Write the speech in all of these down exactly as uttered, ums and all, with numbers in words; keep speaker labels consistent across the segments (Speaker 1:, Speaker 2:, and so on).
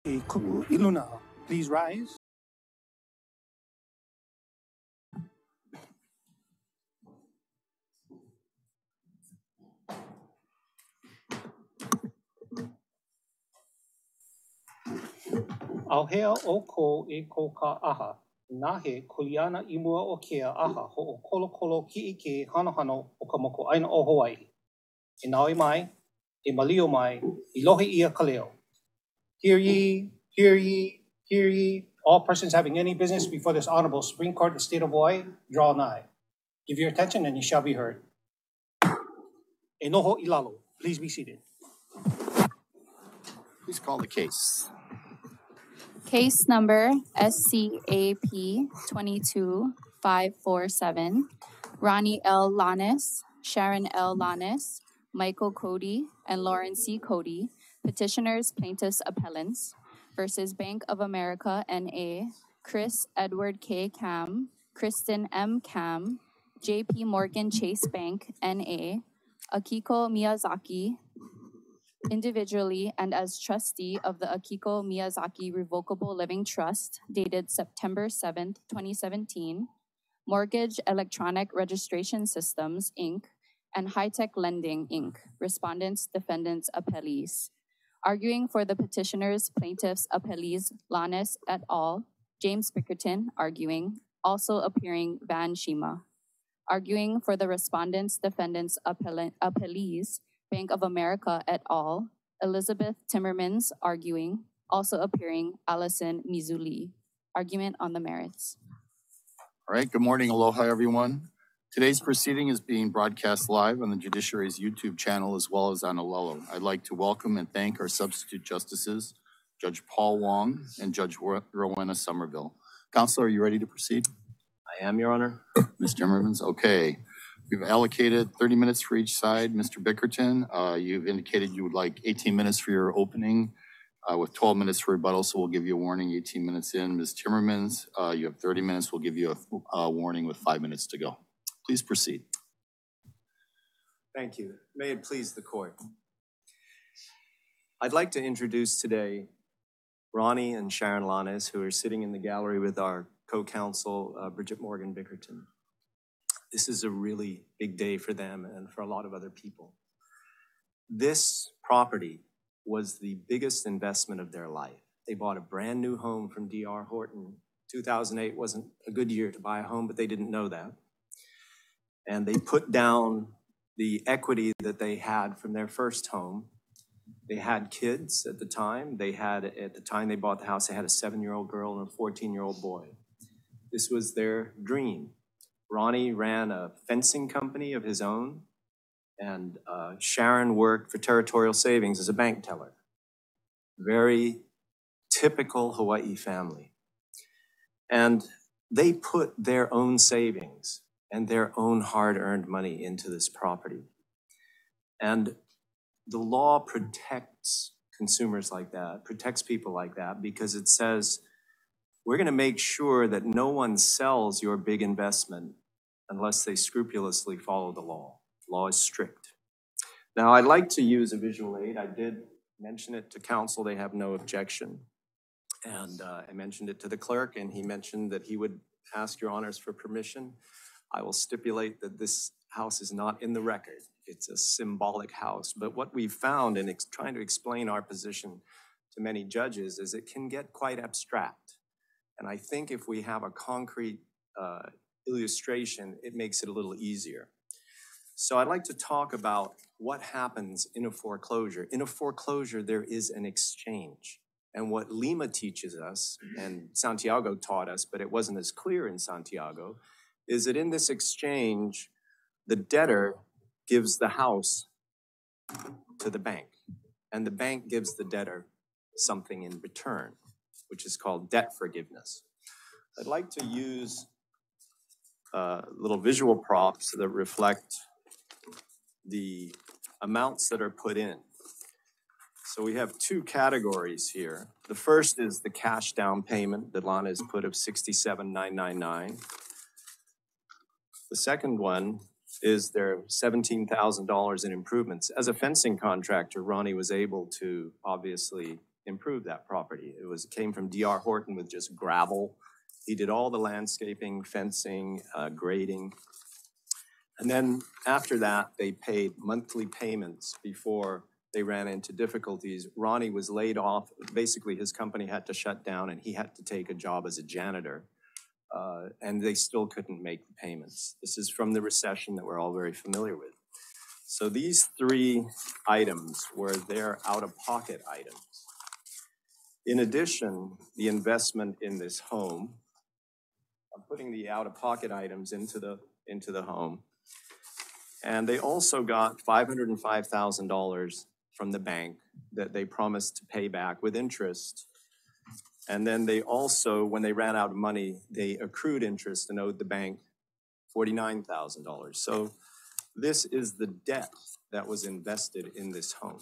Speaker 1: Iluna, please rise. Auhea o ko e ko ka aha. Nahe kuliana I mua o kea aha ho o kolo kolo ki ike hano hano o ka moko aina o Hawaii. E naoi mai, e malio mai, I lohe ia ka leo. Hear ye, hear ye, hear ye. All persons having any business before this Honorable Supreme Court of the State of Hawaii, draw nigh. Give your attention and you shall be heard. E noho ilalo. Please be seated.
Speaker 2: Please call the case.
Speaker 3: Case number S C A P two two five four seven, Ronnie L. Lanes, Sharon L. Lanes, Michael Cody, and Lauren C. Cody, petitioners, plaintiffs, appellants, versus Bank of America N A, Chris Edward K. Cam, Kristen M. Cam, J P Morgan Chase Bank N A, Akiko Miyazaki, individually and as trustee of the Akiko Miyazaki Revocable Living Trust, dated September seventh, twenty seventeen, Mortgage Electronic Registration Systems, Incorporated, and High Tech Lending, Incorporated, respondents, defendants, appellees. Arguing for the petitioners, plaintiffs, appellees, Lanes et al., James Bickerton, arguing, also appearing Van Shima. Arguing for the respondents, defendants, appellant, appellees, Bank of America et al., Elizabeth Timmermans, arguing, also appearing Allison Mizuli. Argument on the merits.
Speaker 2: All right, good morning, aloha everyone. Today's proceeding is being broadcast live on the Judiciary's YouTube channel as well as on Olelo. I'd like to welcome and thank our substitute justices, Judge Paul Wong and Judge Rowena Somerville. Counsel, are you ready to proceed?
Speaker 4: I am, Your Honor.
Speaker 2: Miz Timmermans, okay. We've allocated thirty minutes for each side. Mister Bickerton, uh, you've indicated you would like eighteen minutes for your opening uh, with twelve minutes for rebuttal, so we'll give you a warning eighteen minutes in. Miz Timmermans, uh, you have thirty minutes. We'll give you a, a warning with five minutes to go. Please proceed.
Speaker 4: Thank you. May it please the court. I'd like to introduce today Ronnie and Sharon Lanes, who are sitting in the gallery with our co-counsel, uh, Bridget Morgan Bickerton. This is a really big day for them and for a lot of other people. This property was the biggest investment of their life. They bought a brand new home from D R Horton. two thousand eight wasn't a good year to buy a home, but they didn't know that. And they put down the equity that they had from their first home. They had kids at the time. They had, at the time they bought the house, they had a seven-year-old girl and a fourteen-year-old boy. This was their dream. Ronnie ran a fencing company of his own, and uh, Sharon worked for Territorial Savings as a bank teller. Very typical Hawaii family. And they put their own savings and their own hard-earned money into this property. And the law protects consumers like that, protects people like that, because it says, we're gonna make sure that no one sells your big investment unless they scrupulously follow the law. The law is strict. Now, I'd like to use a visual aid. I did mention it to counsel. They have no objection. And uh, I mentioned it to the clerk, and he mentioned that he would ask your honors for permission. I will stipulate that this house is not in the record. It's a symbolic house. But what we've found in ex- trying to explain our position to many judges is it can get quite abstract. And I think if we have a concrete uh, illustration, it makes it a little easier. So I'd like to talk about what happens in a foreclosure. In a foreclosure, there is an exchange. And what Lima teaches us, and Santiago taught us, but it wasn't as clear in Santiago, is that in this exchange, the debtor gives the house to the bank, and the bank gives the debtor something in return, which is called debt forgiveness. I'd like to use uh, little visual props that reflect the amounts that are put in. So we have two categories here. The first is the cash down payment that Lana has put of sixty-seven thousand nine hundred ninety-nine dollars. The second one is their seventeen thousand dollars in improvements. As a fencing contractor, Ronnie was able to obviously improve that property. It was, came from D R Horton with just gravel. He did all the landscaping, fencing, uh, grading. And then after that, they paid monthly payments before they ran into difficulties. Ronnie was laid off. Basically, his company had to shut down and he had to take a job as a janitor. Uh, and they still couldn't make the payments. This is from the recession that we're all very familiar with. So these three items were their out-of-pocket items. In addition, the investment in this home, I'm putting the out-of-pocket items into the, into the home. And they also got five hundred five thousand dollars from the bank that they promised to pay back with interest. And then they also, when they ran out of money, they accrued interest and owed the bank forty-nine thousand dollars. So this is the debt that was invested in this home.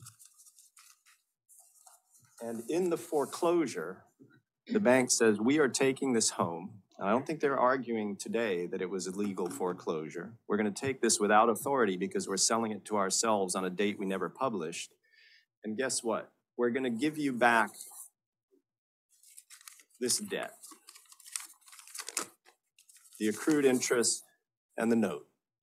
Speaker 4: And in the foreclosure, the bank says, we are taking this home. I don't think they're arguing today that it was a legal foreclosure. We're going to take this without authority because we're selling it to ourselves on a date we never published. And guess what? We're going to give you back this debt, the accrued interest and the note.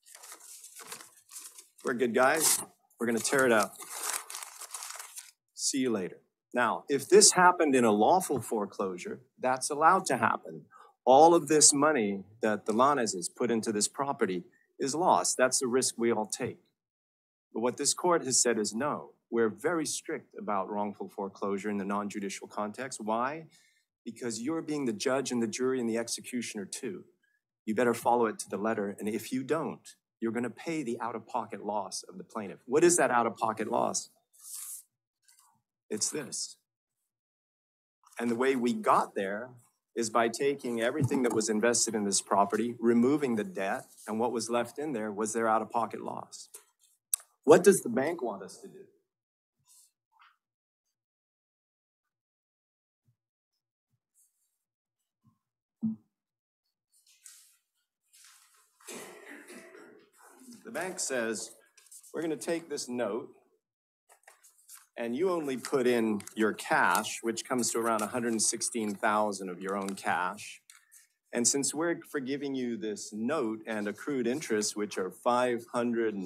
Speaker 4: We're good guys. We're going to tear it up. See you later. Now, if this happened in a lawful foreclosure, that's allowed to happen. All of this money that the Laneses put into this property is lost. That's the risk we all take. But what this court has said is no. We're very strict about wrongful foreclosure in the non-judicial context. Why? Because you're being the judge and the jury and the executioner too. You better follow it to the letter. And if you don't, you're going to pay the out-of-pocket loss of the plaintiff. What is that out-of-pocket loss? It's this. And the way we got there is by taking everything that was invested in this property, removing the debt, and what was left in there was their out-of-pocket loss. What does the bank want us to do? The bank says, we're going to take this note, and you only put in your cash, which comes to around one hundred sixteen thousand dollars of your own cash. And since we're forgiving you this note and accrued interest, which are five hundred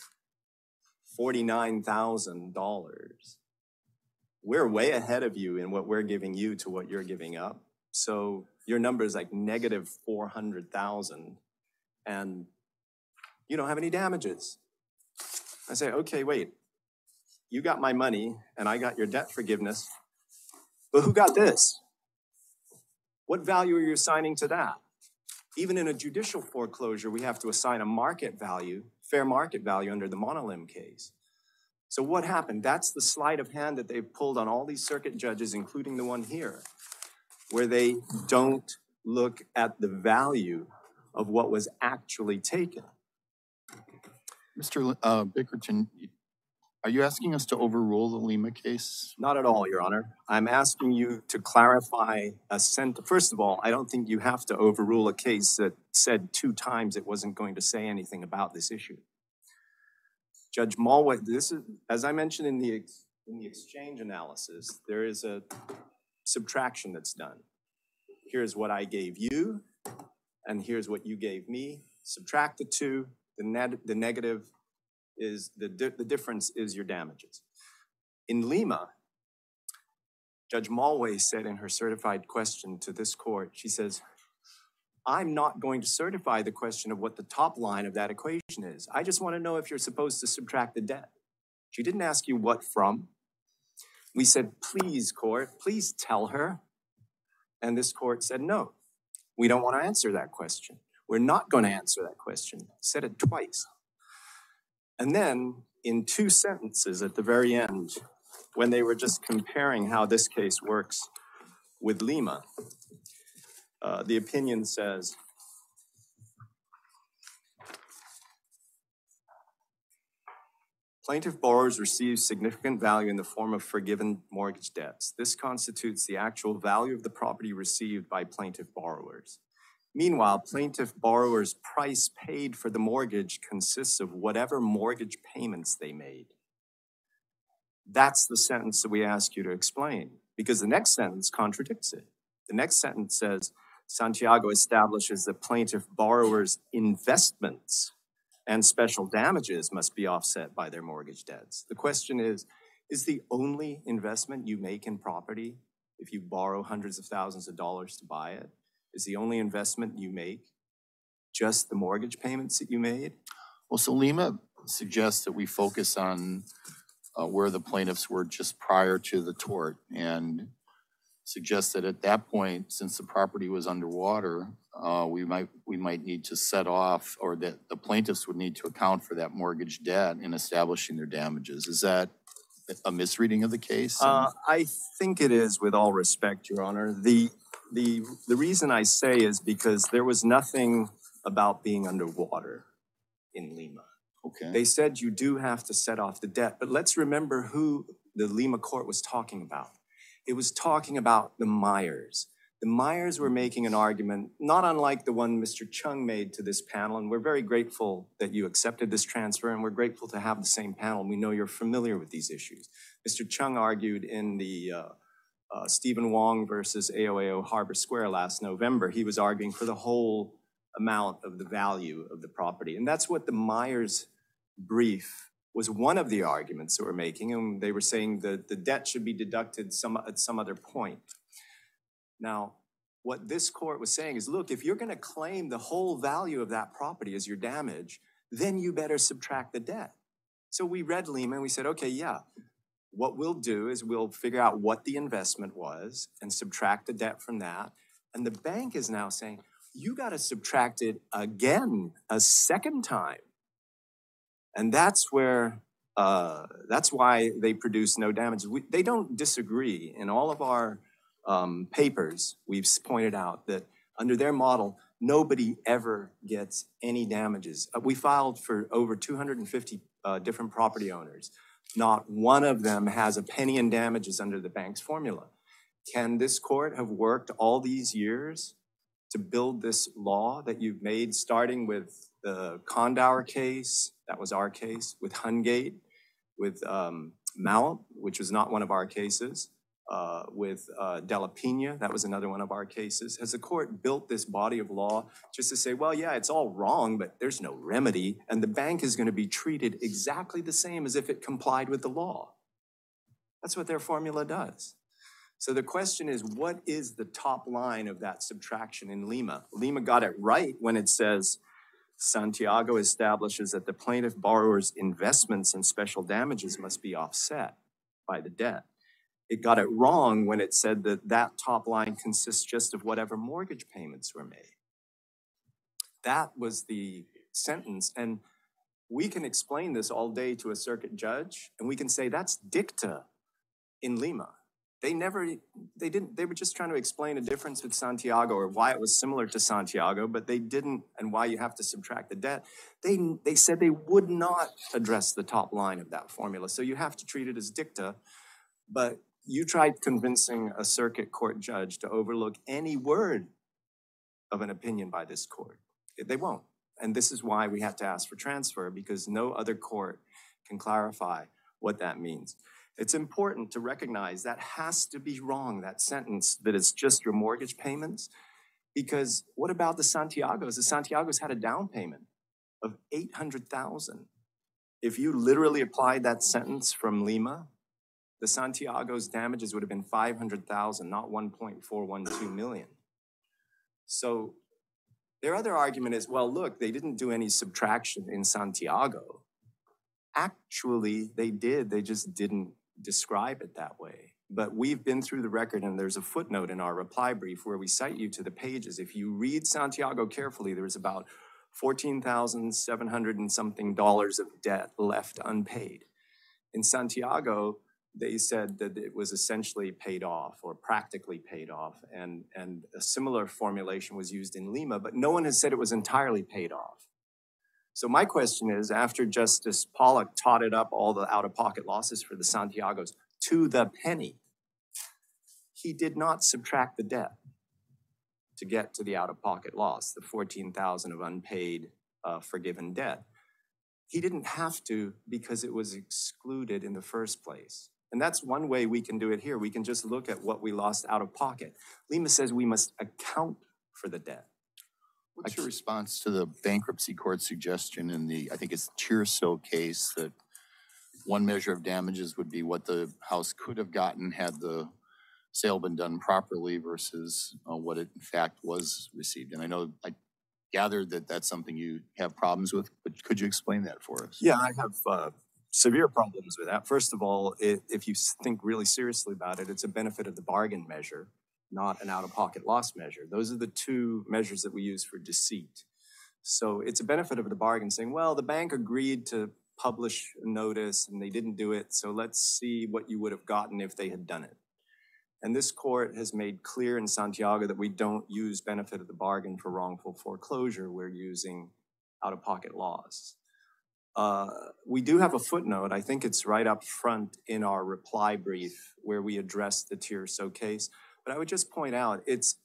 Speaker 4: forty-nine thousand dollars, we're way ahead of you in what we're giving you to what you're giving up. So your number is like negative four hundred thousand dollars, and you don't have any damages. I say, okay, wait. You got my money and I got your debt forgiveness, but who got this? What value are you assigning to that? Even in a judicial foreclosure, we have to assign a market value, fair market value under the Monolim case. So what happened? That's the sleight of hand that they've pulled on all these circuit judges, including the one here, where they don't look at the value of what was actually taken.
Speaker 2: Mister L- Uh, Bickerton, are you asking us to overrule the Lima case?
Speaker 4: Not at all, Your Honor. I'm asking you to clarify a sentence. First of all, I don't think you have to overrule a case that said two times it wasn't going to say anything about this issue. Judge Mulway, this is, as I mentioned in the, in the exchange analysis, there is a subtraction that's done. Here's what I gave you, and here's what you gave me. Subtract the two, the, net, the negative is the, di the difference is your damages. In Lima, Judge Mulway said in her certified question to this court, she says, I'm not going to certify the question of what the top line of that equation is. I just want to know if you're supposed to subtract the debt. She didn't ask you what from. We said, please, court, please tell her. And this court said, no, we don't want to answer that question. We're not going to answer that question. Said it twice. And then in two sentences at the very end, when they were just comparing how this case works with Lima, uh, the opinion says, plaintiff borrowers receive significant value in the form of forgiven mortgage debts. This constitutes the actual value of the property received by plaintiff borrowers. Meanwhile, plaintiff borrowers' price paid for the mortgage consists of whatever mortgage payments they made. That's the sentence that we ask you to explain, because the next sentence contradicts it. The next sentence says, Santiago establishes that plaintiff borrowers' investments and special damages must be offset by their mortgage debts. The question is, is the only investment you make in property, if you borrow hundreds of thousands of dollars to buy it, is the only investment you make just the mortgage payments that you made?
Speaker 2: Well, so Lima suggests that we focus on uh, where the plaintiffs were just prior to the tort, and suggests that at that point, since the property was underwater, uh, we might we might need to set off, or that the plaintiffs would need to account for that mortgage debt in establishing their damages. Is that a misreading of the case?
Speaker 4: Uh, I think it is, with all respect, Your Honor. The, the, the reason I say is because there was nothing about being underwater in Lima.
Speaker 2: Okay.
Speaker 4: They said you do have to set off the debt, but let's remember who the Lima court was talking about. It was talking about the Myers. The Myers were making an argument, not unlike the one Mister Chung made to this panel, and we're very grateful that you accepted this transfer, and we're grateful to have the same panel. We know you're familiar with these issues. Mister Chung argued in the uh, uh, Stephen Wong versus A O A O Harbor Square last November. He was arguing for the whole amount of the value of the property, and that's what the Myers brief was one of the arguments that we're making, and they were saying that the debt should be deducted some, at some other point. Now, what this court was saying is, look, if you're gonna claim the whole value of that property as your damage, then you better subtract the debt. So we read Lima and we said, okay, yeah, what we'll do is we'll figure out what the investment was and subtract the debt from that. And the bank is now saying, you gotta subtract it again, a second time. And that's where, uh, that's why they produce no damages. We, they don't disagree. In all of our um, papers, we've pointed out that under their model, nobody ever gets any damages. Uh, we filed for over two hundred fifty uh, different property owners. Not one of them has a penny in damages under the bank's formula. Can this court have worked all these years to build this law that you've made, starting with the Condauer case, that was our case, with Hungate, with um, Mount, which was not one of our cases, uh, with uh, De La Pena, that was another one of our cases. Has the court built this body of law just to say, well, yeah, it's all wrong, but there's no remedy, and the bank is going to be treated exactly the same as if it complied with the law? That's what their formula does. So the question is, what is the top line of that subtraction in Lima? Lima got it right when it says, Santiago establishes that the plaintiff borrower's investments and special damages must be offset by the debt. It got it wrong when it said that that top line consists just of whatever mortgage payments were made. That was the sentence, and we can explain this all day to a circuit judge, and we can say that's dicta in Lima. They never, they didn't, they were just trying to explain a difference with Santiago or why it was similar to Santiago, but they didn't, and why you have to subtract the debt. They, they said they would not address the top line of that formula. So you have to treat it as dicta, but you tried convincing a circuit court judge to overlook any word of an opinion by this court. They won't. And this is why we have to ask for transfer, because no other court can clarify what that means. It's important to recognize that has to be wrong, that sentence, that it's just your mortgage payments. Because what about the Santiagos? The Santiagos had a down payment of eight hundred thousand dollars. If you literally applied that sentence from Lima, the Santiagos' damages would have been five hundred thousand dollars, not one point four one two million dollars. So their other argument is, well, look, they didn't do any subtraction in Santiago. Actually, they did. They just didn't describe it that way. But we've been through the record, and there's a footnote in our reply brief where we cite you to the pages. If you read Santiago carefully, there's about fourteen thousand seven hundred and something dollars of debt left unpaid. In Santiago, they said that it was essentially paid off or practically paid off, and, and a similar formulation was used in Lima, but no one has said it was entirely paid off. So my question is, after Justice Pollock totted up all the out-of-pocket losses for the Santiagos to the penny, he did not subtract the debt to get to the out-of-pocket loss, the fourteen thousand dollars of unpaid uh, forgiven debt. He didn't have to, because it was excluded in the first place. And that's one way we can do it here. We can just look at what we lost out of pocket. Lima says we must account for the debt.
Speaker 2: What's your response to the bankruptcy court suggestion in the, I think it's Tirso case, that one measure of damages would be what the house could have gotten had the sale been done properly versus uh, what it in fact was received? And I know, I gathered that that's something you have problems with, but could you explain that for us?
Speaker 4: Yeah, I have uh, severe problems with that. First of all, it, if you think really seriously about it, it's a benefit of the bargain measure, not an out-of-pocket loss measure. Those are the two measures that we use for deceit. So it's a benefit of the bargain saying, well, the bank agreed to publish a notice and they didn't do it, so let's see what you would have gotten if they had done it. And this court has made clear in Santiago that we don't use benefit of the bargain for wrongful foreclosure. We're using out-of-pocket loss. Uh, we do have a footnote, I think it's right up front in our reply brief where we address the Tirso case. But I would just point out, it's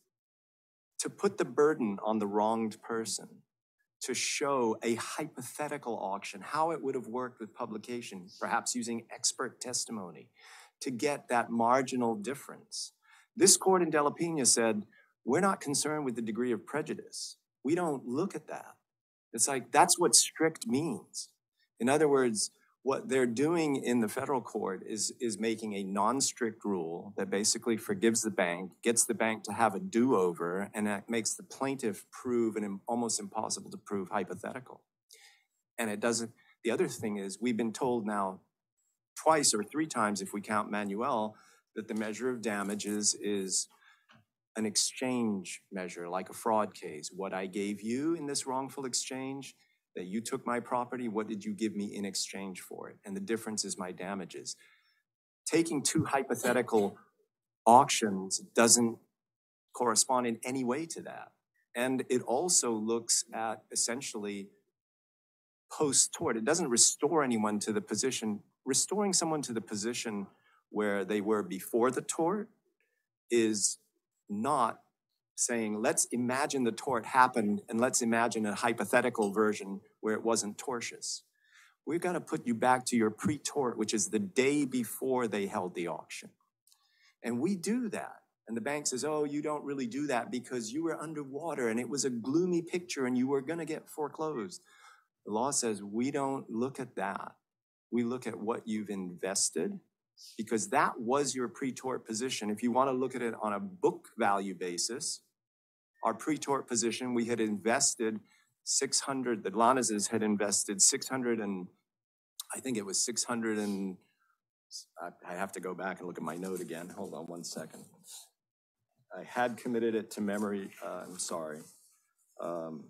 Speaker 4: to put the burden on the wronged person to show a hypothetical auction, how it would have worked with publication, perhaps using expert testimony, to get that marginal difference. This court in De La Pena said, we're not concerned with the degree of prejudice. We don't look at that. It's like, that's what strict means. In other words, what they're doing in the federal court is, is making a non-strict rule that basically forgives the bank, gets the bank to have a do-over, and that makes the plaintiff prove an almost impossible to prove hypothetical. And it doesn't, the other thing is, we've been told now twice or three times, if we count Manuel, that the measure of damages is an exchange measure, like a fraud case. What I gave you in this wrongful exchange, that you took my property, what did you give me in exchange for it? And the difference is my damages. Taking two hypothetical auctions doesn't correspond in any way to that. And it also looks at essentially post-tort. It doesn't restore anyone to the position. Restoring someone to the position where they were before the tort is not saying, let's imagine the tort happened and let's imagine a hypothetical version where it wasn't tortious. We've got to put you back to your pre-tort, which is the day before they held the auction. And we do that. And the bank says, oh, you don't really do that because you were underwater and it was a gloomy picture and you were going to get foreclosed. The law says we don't look at that. We look at what you've invested, because that was your pre-tort position. If you want to look at it on a book value basis, our pre-tort position, we had invested six hundred, the Lanez's had invested six hundred and, I think it was six hundred and, I, I have to go back and look at my note again. Hold on one second. I had committed it to memory, uh, I'm sorry. Um,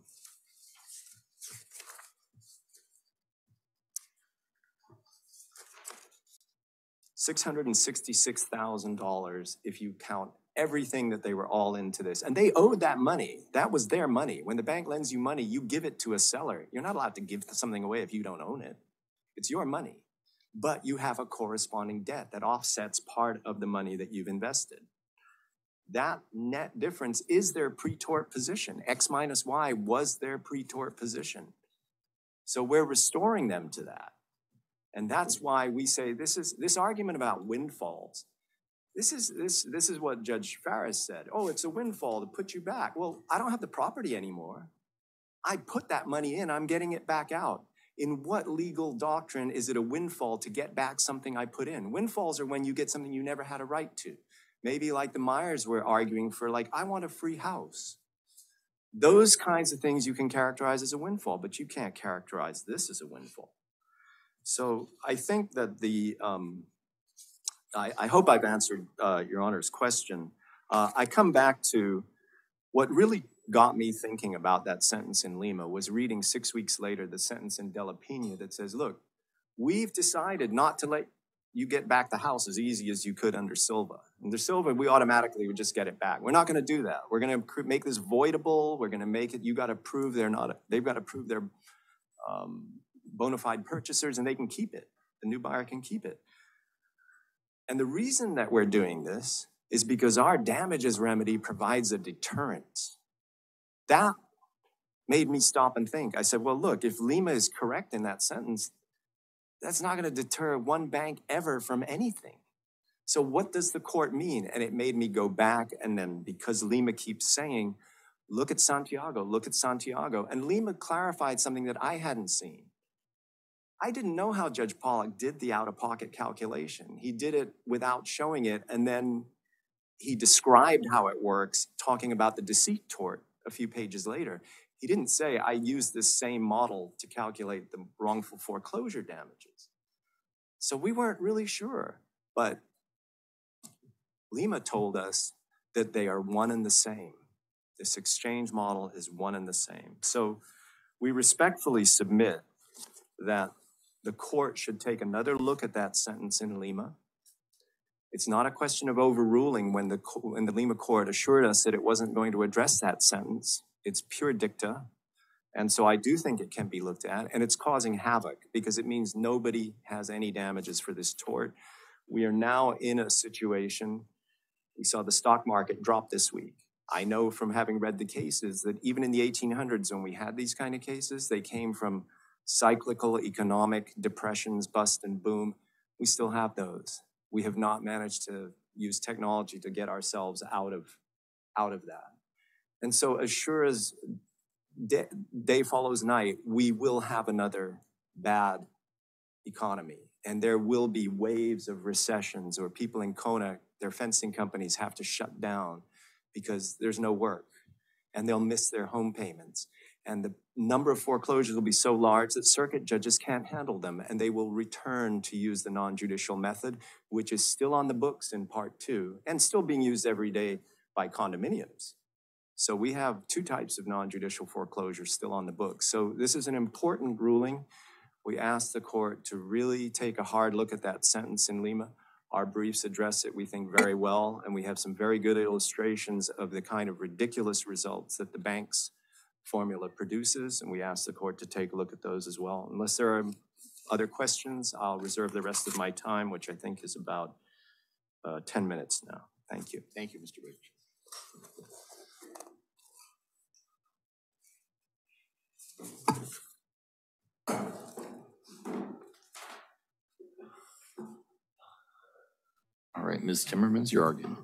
Speaker 4: six hundred sixty-six thousand dollars if you count everything that they were all into this. And they owed that money. That was their money. When the bank lends you money, you give it to a seller. You're not allowed to give something away if you don't own it. It's your money. But you have a corresponding debt that offsets part of the money that you've invested. That net difference is their pre-tort position. X minus Y was their pre-tort position. So we're restoring them to that. And that's why we say this is this argument about windfalls. This is this this is what Judge Farris said. Oh, it's a windfall to put you back. Well, I don't have the property anymore. I put that money in, I'm getting it back out. In what legal doctrine is it a windfall to get back something I put in? Windfalls are when you get something you never had a right to. Maybe like the Myers were arguing for, like, I want a free house. Those kinds of things you can characterize as a windfall, but you can't characterize this as a windfall. So I think that the, um, I, I hope I've answered uh, Your Honor's question. Uh, I come back to what really got me thinking about that sentence in Lima was reading six weeks later the sentence in De La Pena that says, look, we've decided not to let you get back the house as easy as you could under Silva. Under Silva, we automatically would just get it back. We're not going to do that. We're going to make this voidable. We're going to make it, you got to prove they're not, they've got to prove they're um, bona fide purchasers and they can keep it. The new buyer can keep it. And the reason that we're doing this is because our damages remedy provides a deterrent. That made me stop and think. I said, well, look, if Lima is correct in that sentence, that's not going to deter one bank ever from anything. So what does the court mean? And it made me go back, and then because Lima keeps saying, look at Santiago, look at Santiago. And Lima clarified something that I hadn't seen. I didn't know how Judge Pollack did the out-of-pocket calculation. He did it without showing it, and then he described how it works, talking about the deceit tort a few pages later. He didn't say, I used this same model to calculate the wrongful foreclosure damages. So we weren't really sure, but Lima told us that they are one and the same. This exchange model is one and the same. So we respectfully submit that the court should take another look at that sentence in Lima. It's not a question of overruling when the, when the Lima court assured us that it wasn't going to address that sentence. It's pure dicta. And so I do think it can be looked at, and it's causing havoc because it means nobody has any damages for this tort. We are now in a situation, we saw the stock market drop this week. I know from having read the cases that even in the eighteen hundreds when we had these kind of cases, they came from cyclical economic depressions, bust and boom. We still have those. We have not managed to use technology to get ourselves out of, out of that. And so as sure as day, day follows night, we will have another bad economy. And there will be waves of recessions, or people in Kona, their fencing companies have to shut down because there's no work, and they'll miss their home payments. And the number of foreclosures will be so large that circuit judges can't handle them, and they will return to use the non-judicial method, which is still on the books in part two, and still being used every day by condominiums. So we have two types of non-judicial foreclosure still on the books. So this is an important ruling. We ask the court to really take a hard look at that sentence in Lima. Our briefs address it, we think, very well, and we have some very good illustrations of the kind of ridiculous results that the bank's formula produces, and we ask the court to take a look at those as well. Unless there are other questions, I'll reserve the rest of my time, which I think is about uh, ten minutes now. Thank you.
Speaker 2: Thank you, Mister Rich. All right, Miz Timmermans, your argument.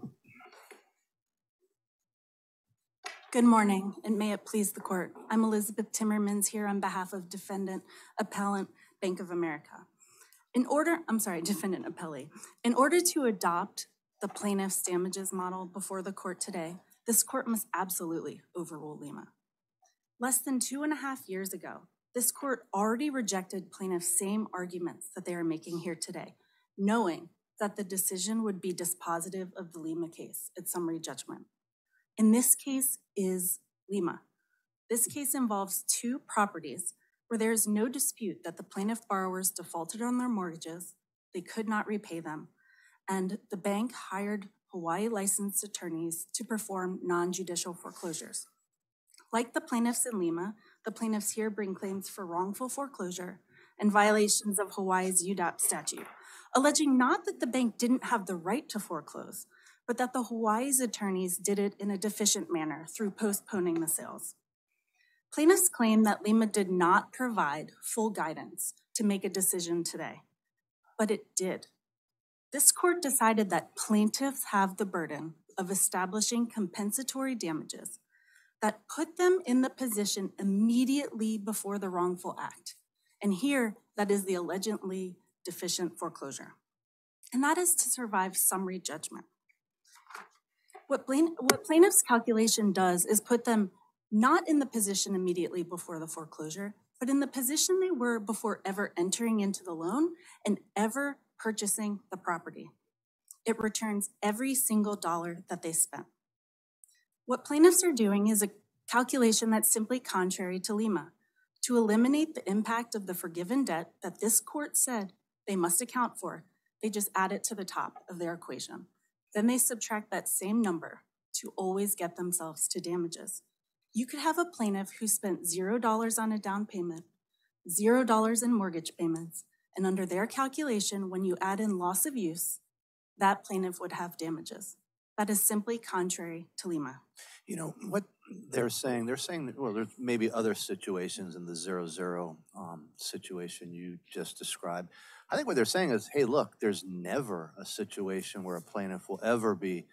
Speaker 5: Good morning, and may it please the court. I'm Elizabeth Timmermans here on behalf of defendant appellant Bank of America. In order, I'm sorry, defendant appellee. In order to adopt the plaintiff's damages model before the court today, this court must absolutely overrule Lima. Less than two and a half years ago, this court already rejected plaintiff's same arguments that they are making here today, knowing that the decision would be dispositive of the Lima case at summary judgment. In this case is Lima. This case involves two properties where there is no dispute that the plaintiff borrowers defaulted on their mortgages, they could not repay them, and the bank hired Hawaii licensed attorneys to perform non-judicial foreclosures. Like the plaintiffs in Lima, the plaintiffs here bring claims for wrongful foreclosure and violations of Hawaii's U D A P statute, alleging not that the bank didn't have the right to foreclose, but that the Hawaii's attorneys did it in a deficient manner through postponing the sales. Plaintiffs claim that Lima did not provide full guidance to make a decision today, but it did. This court decided that plaintiffs have the burden of establishing compensatory damages that put them in the position immediately before the wrongful act. And here, that is the allegedly deficient foreclosure. And that is to survive summary judgment. What, plain, what plaintiff's calculation does is put them not in the position immediately before the foreclosure, but in the position they were before ever entering into the loan and ever purchasing the property. It returns every single dollar that they spent. What plaintiffs are doing is a calculation that's simply contrary to Lima. To eliminate the impact of the forgiven debt that this court said they must account for, they just add it to the top of their equation. Then they subtract that same number to always get themselves to damages. You could have a plaintiff who spent zero dollars on a down payment, zero dollars in mortgage payments, and under their calculation, when you add in loss of use, that plaintiff would have damages. That is simply contrary to Lima.
Speaker 6: You know, what they're saying, they're saying that, well, there's maybe other situations in the zero zero um, situation you just described. I think what they're saying is, hey, look, there's never a situation where a plaintiff will ever be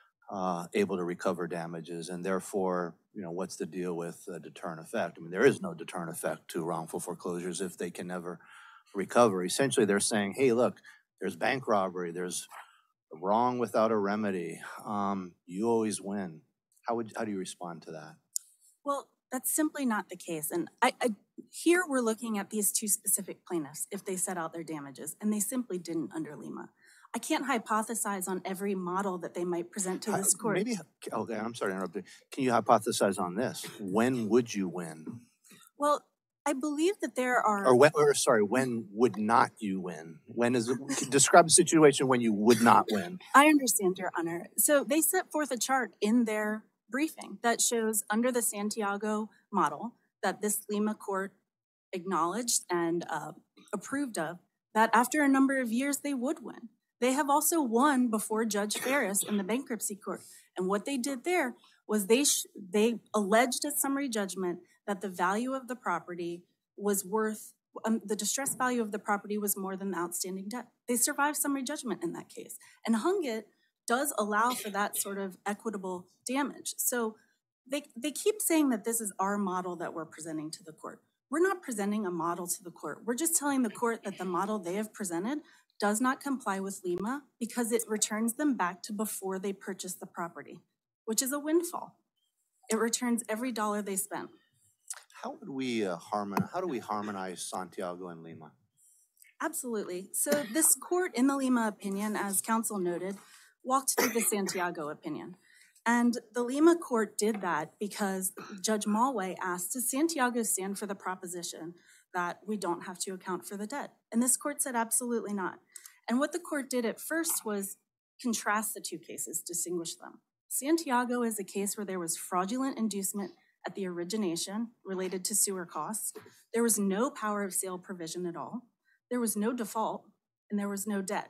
Speaker 6: uh, able to recover damages, and therefore, you know, what's the deal with a deterrent effect? I mean, there is no deterrent effect to wrongful foreclosures if they can never recover. Essentially, they're saying, hey, look, there's bank robbery, there's wrong without a remedy. Um, you always win. How would how do you respond to that?
Speaker 5: Well, that's simply not the case. And I, I here we're looking at these two specific plaintiffs, if they set out their damages, and they simply didn't under Lima. I can't hypothesize on every model that they might present to this court.
Speaker 6: Maybe, okay, I'm sorry to interrupt you. Can you hypothesize on this? When would you win?
Speaker 5: Well, I believe that there are...
Speaker 6: Or, when, or sorry, when would not you win? When is it, describe a situation when you would not win.
Speaker 5: I understand, Your Honor. So they set forth a chart in their briefing that shows under the Santiago model that this Lima court acknowledged and uh, approved of, that after a number of years they would win. They have also won before Judge Ferris in the bankruptcy court. And what they did there was they sh- they alleged at summary judgment that the value of the property was worth, um, the distressed value of the property was more than the outstanding debt. They survived summary judgment in that case. And Hungit does allow for that sort of equitable damage. So they, they keep saying that this is our model that we're presenting to the court. We're not presenting a model to the court. We're just telling the court that the model they have presented does not comply with Lima because it returns them back to before they purchased the property, which is a windfall. It returns every dollar they spent.
Speaker 6: How would we uh, harmonize, how do we harmonize Santiago and Lima?
Speaker 5: Absolutely. So this court in the Lima opinion, as counsel noted, walked through the Santiago opinion. And the Lima court did that because Judge Malway asked, does Santiago stand for the proposition that we don't have to account for the debt? And this court said absolutely not. And what the court did at first was contrast the two cases, distinguish them. Santiago is a case where there was fraudulent inducement at the origination related to sewer costs. There was no power of sale provision at all. There was no default, and there was no debt.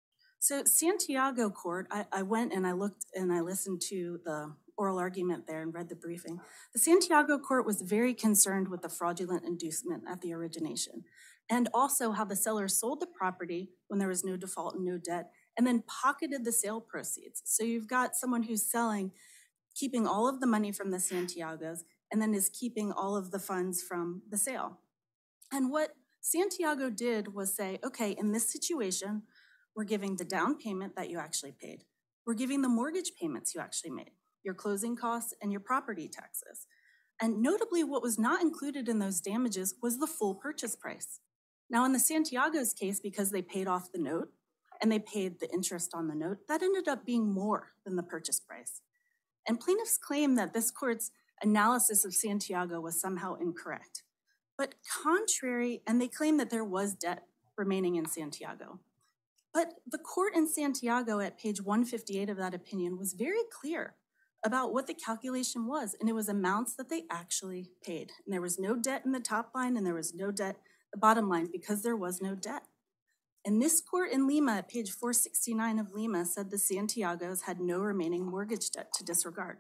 Speaker 5: So Santiago court, I, I went and I looked and I listened to the oral argument there and read the briefing. The Santiago court was very concerned with the fraudulent inducement at the origination, and also how the seller sold the property when there was no default and no debt, and then pocketed the sale proceeds. So you've got someone who's selling, keeping all of the money from the Santiagos, and then is keeping all of the funds from the sale. And what Santiago did was say, okay, in this situation, we're giving the down payment that you actually paid. We're giving the mortgage payments you actually made, your closing costs and your property taxes. And notably, what was not included in those damages was the full purchase price. Now, in the Santiago's case, because they paid off the note and they paid the interest on the note, that ended up being more than the purchase price. And plaintiffs claim that this court's analysis of Santiago was somehow incorrect. But contrary, and they claim that there was debt remaining in Santiago. But the court in Santiago at page one fifty-eight of that opinion was very clear about what the calculation was, and it was amounts that they actually paid. And there was no debt in the top line, and there was no debt the bottom line because there was no debt. And this court in Lima at page four sixty-nine of Lima said the Santiagos had no remaining mortgage debt to disregard.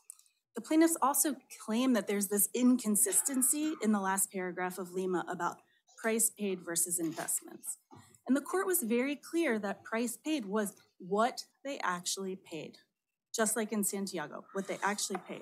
Speaker 5: The plaintiffs also claim that there's this inconsistency in the last paragraph of Lima about price paid versus investments. And the court was very clear that price paid was what they actually paid, just like in Santiago, what they actually paid.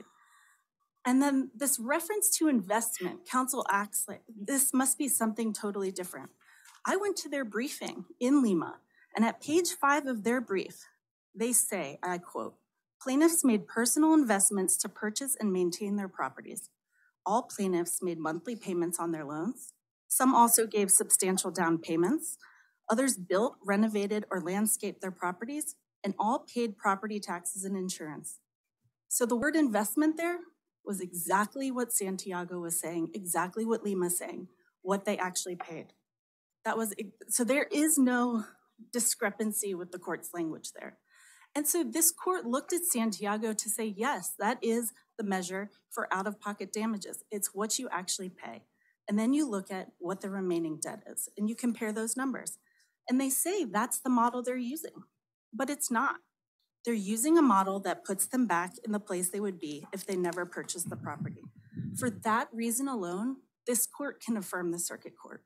Speaker 5: And then this reference to investment, counsel acts like this must be something totally different. I went to their briefing in Lima, and at page five of their brief, they say, I quote, plaintiffs made personal investments to purchase and maintain their properties. All plaintiffs made monthly payments on their loans. Some also gave substantial down payments. Others built, renovated, or landscaped their properties, and all paid property taxes and insurance. So the word investment there was exactly what Santiago was saying, exactly what Lima is saying, what they actually paid. That was, so there is no discrepancy with the court's language there. And so this court looked at Santiago to say, yes, that is the measure for out-of-pocket damages. It's what you actually pay. And then you look at what the remaining debt is, and you compare those numbers. And they say that's the model they're using, but it's not. They're using a model that puts them back in the place they would be if they never purchased the property. For that reason alone, this court can affirm the circuit court.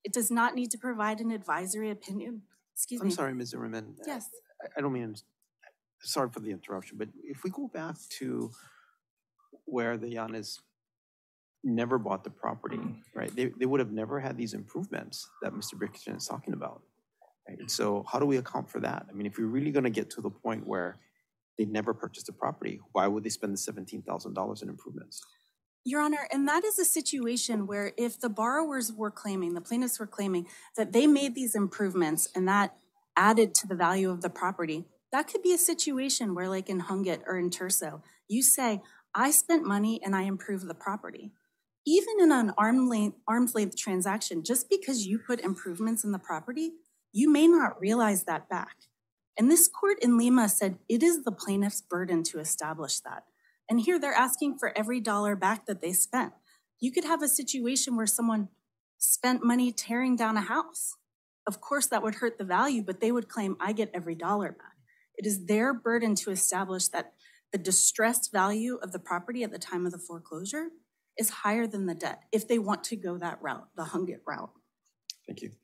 Speaker 5: It does not need to provide an advisory opinion. Excuse
Speaker 7: I'm
Speaker 5: me.
Speaker 7: sorry, Miz Zimmerman.
Speaker 5: Yes.
Speaker 7: I- I don't mean, sorry for the interruption, but if we go back to where the Llanes never bought the property, right? They, they would have never had these improvements that Mister Bickerton is talking about. Right? And so how do we account for that? I mean, if we're really gonna get to the point where they never purchased the property, why would they spend the seventeen thousand dollars in improvements?
Speaker 5: Your Honor, and that is a situation where if the borrowers were claiming, the plaintiffs were claiming that they made these improvements and that added to the value of the property, that could be a situation where, like in Hungate or in Terso, you say, I spent money and I improved the property. Even in an arm length, arm's length transaction, just because you put improvements in the property, you may not realize that back. And this court in Lima said it is the plaintiff's burden to establish that. And here they're asking for every dollar back that they spent. You could have a situation where someone spent money tearing down a house. Of course, that would hurt the value, but they would claim, I get every dollar back. It is their burden to establish that the distressed value of the property at the time of the foreclosure is higher than the debt if they want to go that route, the Hungate route.
Speaker 7: Thank you.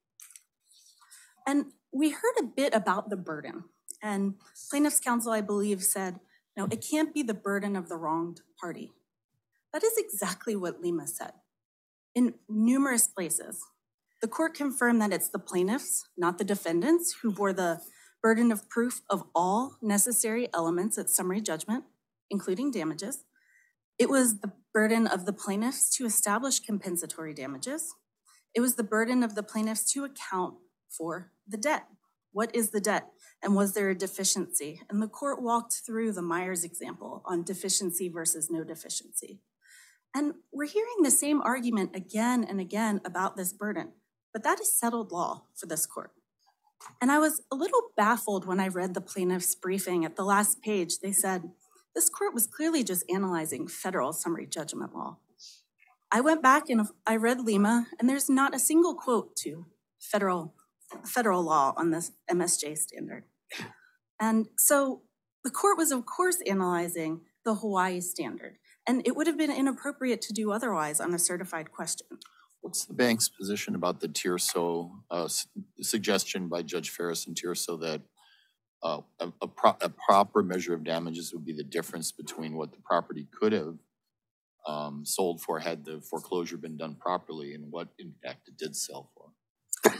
Speaker 5: And we heard a bit about the burden. And plaintiff's counsel, I believe, said, no, it can't be the burden of the wronged party. That is exactly what Lima said. In numerous places, the court confirmed that it's the plaintiffs, not the defendants, who bore the burden of proof of all necessary elements at summary judgment, including damages. It was the burden of the plaintiffs to establish compensatory damages. It was the burden of the plaintiffs to account for the debt. What is the debt? And was there a deficiency? And the court walked through the Myers example on deficiency versus no deficiency. And we're hearing the same argument again and again about this burden, but that is settled law for this court. And I was a little baffled when I read the plaintiff's briefing at the last page. They said, this court was clearly just analyzing federal summary judgment law. I went back and I read Lima, and there's not a single quote to federal, federal law on this M S J standard. And so the court was, of course, analyzing the Hawaii standard, and it would have been inappropriate to do otherwise on a certified question.
Speaker 2: What's the bank's position about the Tirso uh, s- suggestion by Judge Ferris and Tirso that uh, a, a, pro- a proper measure of damages would be the difference between what the property could have um, sold for had the foreclosure been done properly and what, in fact, it did sell for?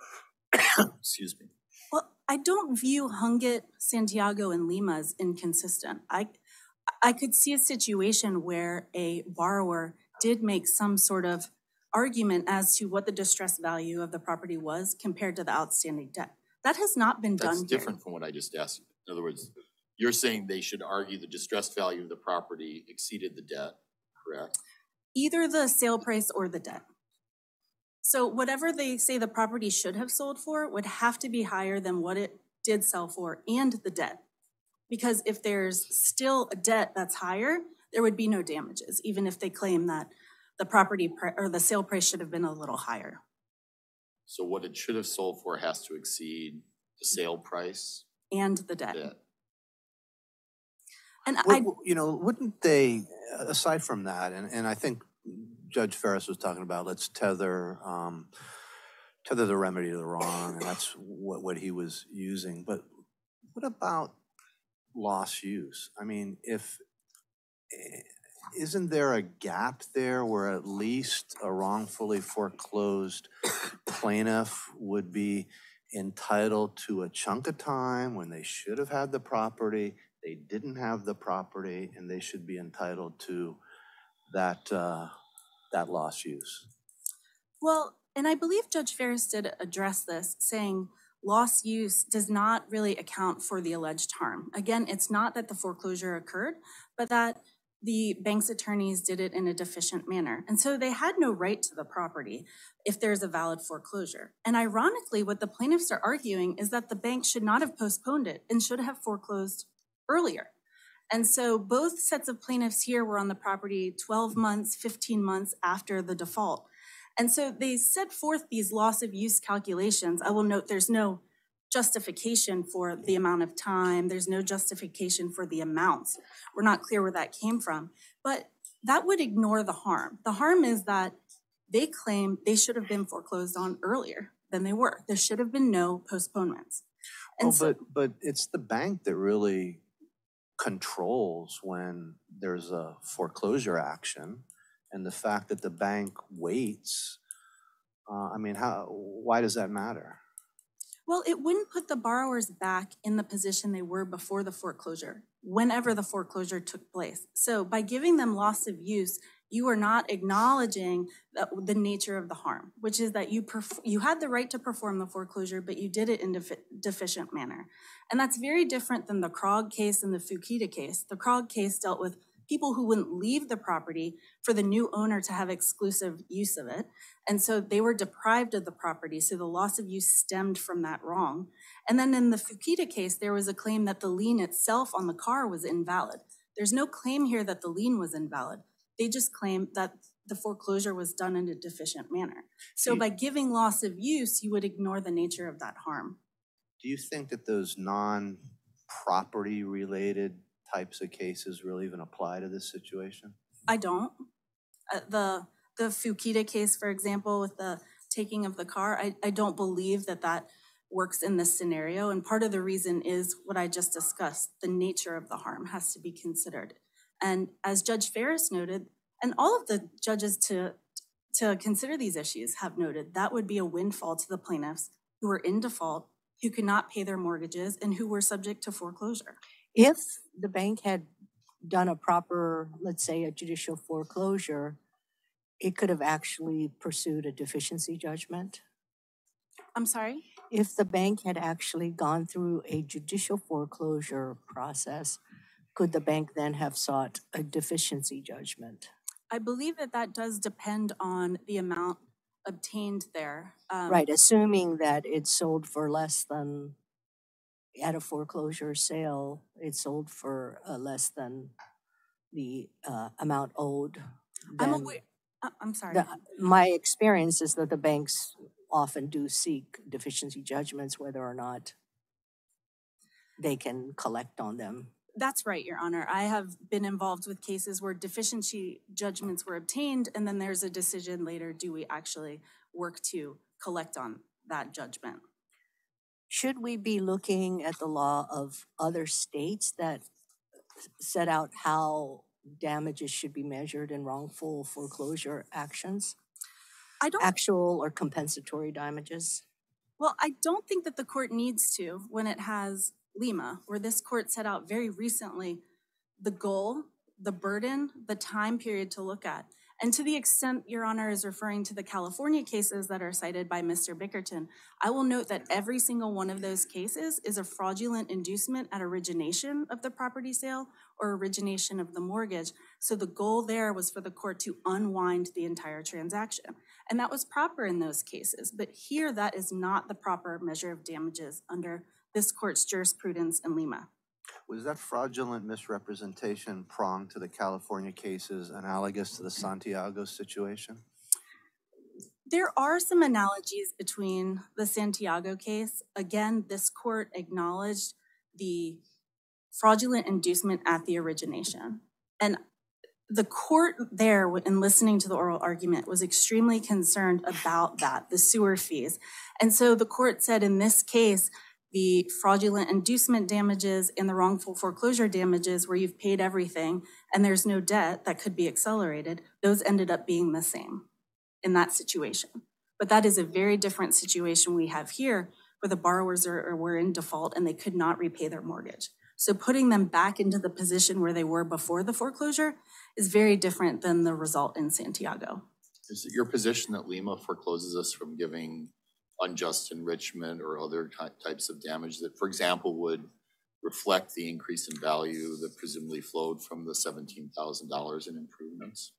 Speaker 2: Excuse me.
Speaker 5: Well, I don't view Hungate, Santiago, and Lima as inconsistent. I, I could see a situation where a borrower did make some sort of argument as to what the distress value of the property was compared to the outstanding debt. That has not been done
Speaker 2: That's
Speaker 5: here.
Speaker 2: different from what I just asked you. In other words, you're saying they should argue the distressed value of the property exceeded the debt, correct?
Speaker 5: Either the sale price or the debt. So whatever they say the property should have sold for would have to be higher than what it did sell for and the debt. Because if there's still a debt that's higher, there would be no damages, even if they claim that the property pri- or the sale price should have been a little higher.
Speaker 2: So what it should have sold for has to exceed the sale price.
Speaker 5: And the debt.
Speaker 2: Debt.
Speaker 5: And
Speaker 6: Well,
Speaker 5: I,
Speaker 6: well, you know, wouldn't they, aside from that, and, and I think Judge Ferris was talking about, let's tether, um, tether the remedy to the wrong, and that's what, what he was using. But what about loss use? I mean, if, isn't there a gap there where at least a wrongfully foreclosed plaintiff would be entitled to a chunk of time when they should have had the property, they didn't have the property, and they should be entitled to that, uh, that loss use?
Speaker 5: well, and I believe Judge Ferris did address this, saying loss use does not really account for the alleged harm. Again, it's not that the foreclosure occurred, but that the bank's attorneys did it in a deficient manner. And so they had no right to the property if there's a valid foreclosure. And ironically, what the plaintiffs are arguing is that the bank should not have postponed it and should have foreclosed earlier. And so both sets of plaintiffs here were on the property twelve months, fifteen months after the default. And so they set forth these loss of use calculations. I will note there's no justification for the amount of time. There's no justification for the amounts. We're not clear where that came from, but that would ignore the harm. The harm is that They claim they should have been foreclosed on earlier than they were. There should have been no postponements. And
Speaker 6: Oh,
Speaker 5: so,
Speaker 6: but, but it's the bank that really controls when there's a foreclosure action. And the fact that the bank waits, uh, I mean, how, why does that matter?
Speaker 5: well, it wouldn't put the borrowers back in the position they were before the foreclosure, whenever the foreclosure took place. So by giving them loss of use, you are not acknowledging the, the nature of the harm, which is that you perf- you had the right to perform the foreclosure, but you did it in defi- deficient manner. And that's very different than the Krog case and the Fukita case. The Krog case dealt with people who wouldn't leave the property for the new owner to have exclusive use of it. And so they were deprived of the property. So the loss of use stemmed from that wrong. And then in the Fukita case, there was a claim that the lien itself on the car was invalid. There's no claim here that the lien was invalid. They just claim that the foreclosure was done in a deficient manner. So by giving loss of use, you would ignore the nature of that harm.
Speaker 6: Do you think that those non-property related types of cases really even apply to this situation?
Speaker 5: I don't. Uh, the the Fukita case, for example, with the taking of the car, I, I don't believe that that works in this scenario. And part of the reason is what I just discussed. The nature of the harm has to be considered. And as Judge Ferris noted, and all of the judges to, to consider these issues have noted, that would be a windfall to the plaintiffs who are in default, who could not pay their mortgages, and who were subject to foreclosure.
Speaker 8: If the bank had done a proper, let's say, a judicial foreclosure, it could have actually pursued a deficiency judgment.
Speaker 5: I'm sorry?
Speaker 8: If the bank had actually gone through a judicial foreclosure process, could the bank then have sought a deficiency judgment?
Speaker 5: I believe that that does depend on the amount obtained there. Um,
Speaker 8: Right, assuming that it's sold for less than, at a foreclosure sale, it's sold for uh, less than the uh, amount owed.
Speaker 5: I'm
Speaker 8: then
Speaker 5: aware. Uh, I'm sorry.
Speaker 8: the- My experience is that the banks often do seek deficiency judgments whether or not they can collect on them.
Speaker 5: That's right, Your Honor. I have been involved with cases where deficiency judgments were obtained, and then there's a decision later, do we actually work to collect on that judgment?
Speaker 8: Should we be looking at the law of other states that set out how damages should be measured in wrongful foreclosure actions?
Speaker 5: I don't,
Speaker 8: Actual or compensatory damages?
Speaker 5: well, I don't think that the court needs to when it has Lima, where this court set out very recently the goal, the burden, the time period to look at. And to the extent Your Honor is referring to the California cases that are cited by Mister Bickerton, I will note that every single one of those cases is a fraudulent inducement at origination of the property sale or origination of the mortgage. So the goal there was for the court to unwind the entire transaction. And that was proper in those cases. But here, that is not the proper measure of damages under this court's jurisprudence in Lima.
Speaker 6: Was that fraudulent misrepresentation prong to the California cases analogous to the Santiago situation?
Speaker 5: There are some analogies between the Santiago case. Again, this court acknowledged the fraudulent inducement at the origination. And the court there, in listening to the oral argument, was extremely concerned about that, the sewer fees. And so the court said in this case, the fraudulent inducement damages and the wrongful foreclosure damages where you've paid everything and there's no debt that could be accelerated, those ended up being the same in that situation. But that is a very different situation we have here where the borrowers are, are were in default and they could not repay their mortgage. So putting them back into the position where they were before the foreclosure is very different than the result in Santiago.
Speaker 2: Is it your position that Lima forecloses us from giving unjust enrichment or other ty types of damage that, for example, would reflect the increase in value that presumably flowed from the seventeen thousand dollars in improvements?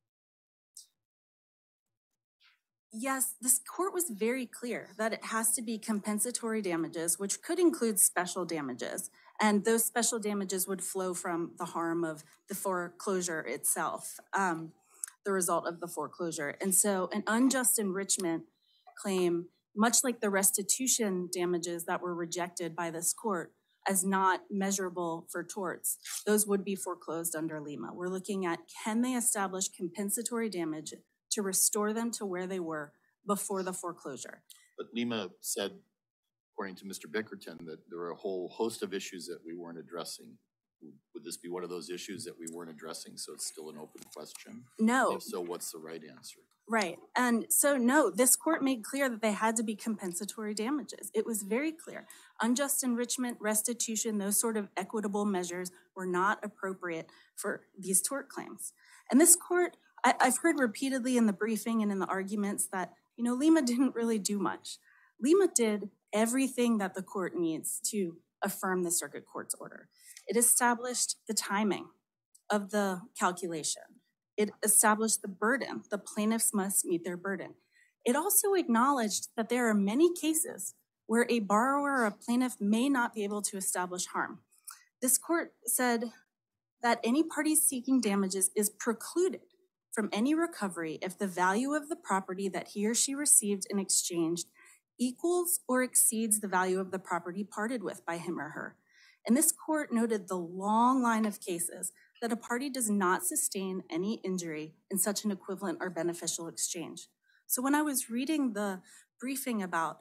Speaker 5: Yes, this court was very clear that it has to be compensatory damages, which could include special damages. And those special damages would flow from the harm of the foreclosure itself, um, the result of the foreclosure. And so an unjust enrichment claim, much like the restitution damages that were rejected by this court as not measurable for torts, those would be foreclosed under Lima. We're looking at, can they establish compensatory damage to restore them to where they were before the foreclosure.
Speaker 2: But Lima said, according to Mister Bickerton, that there were a whole host of issues that we weren't addressing. Would this be one of those issues that we weren't addressing, so it's still an open question?
Speaker 5: No.
Speaker 2: If so, what's the right answer?
Speaker 5: Right. And so, no, this court made clear that they had to be compensatory damages. It was very clear. Unjust enrichment, restitution, those sort of equitable measures were not appropriate for these tort claims. And this court, I, I've heard repeatedly in the briefing and in the arguments that, you know, Lima didn't really do much. Lima did everything that the court needs to affirm the circuit court's order. It established the timing of the calculation. It established the burden. The plaintiffs must meet their burden. It also acknowledged that there are many cases where a borrower or a plaintiff may not be able to establish harm. This court said that any party seeking damages is precluded from any recovery if the value of the property that he or she received in exchange equals or exceeds the value of the property parted with by him or her. And this court noted the long line of cases that a party does not sustain any injury in such an equivalent or beneficial exchange. So when I was reading the briefing about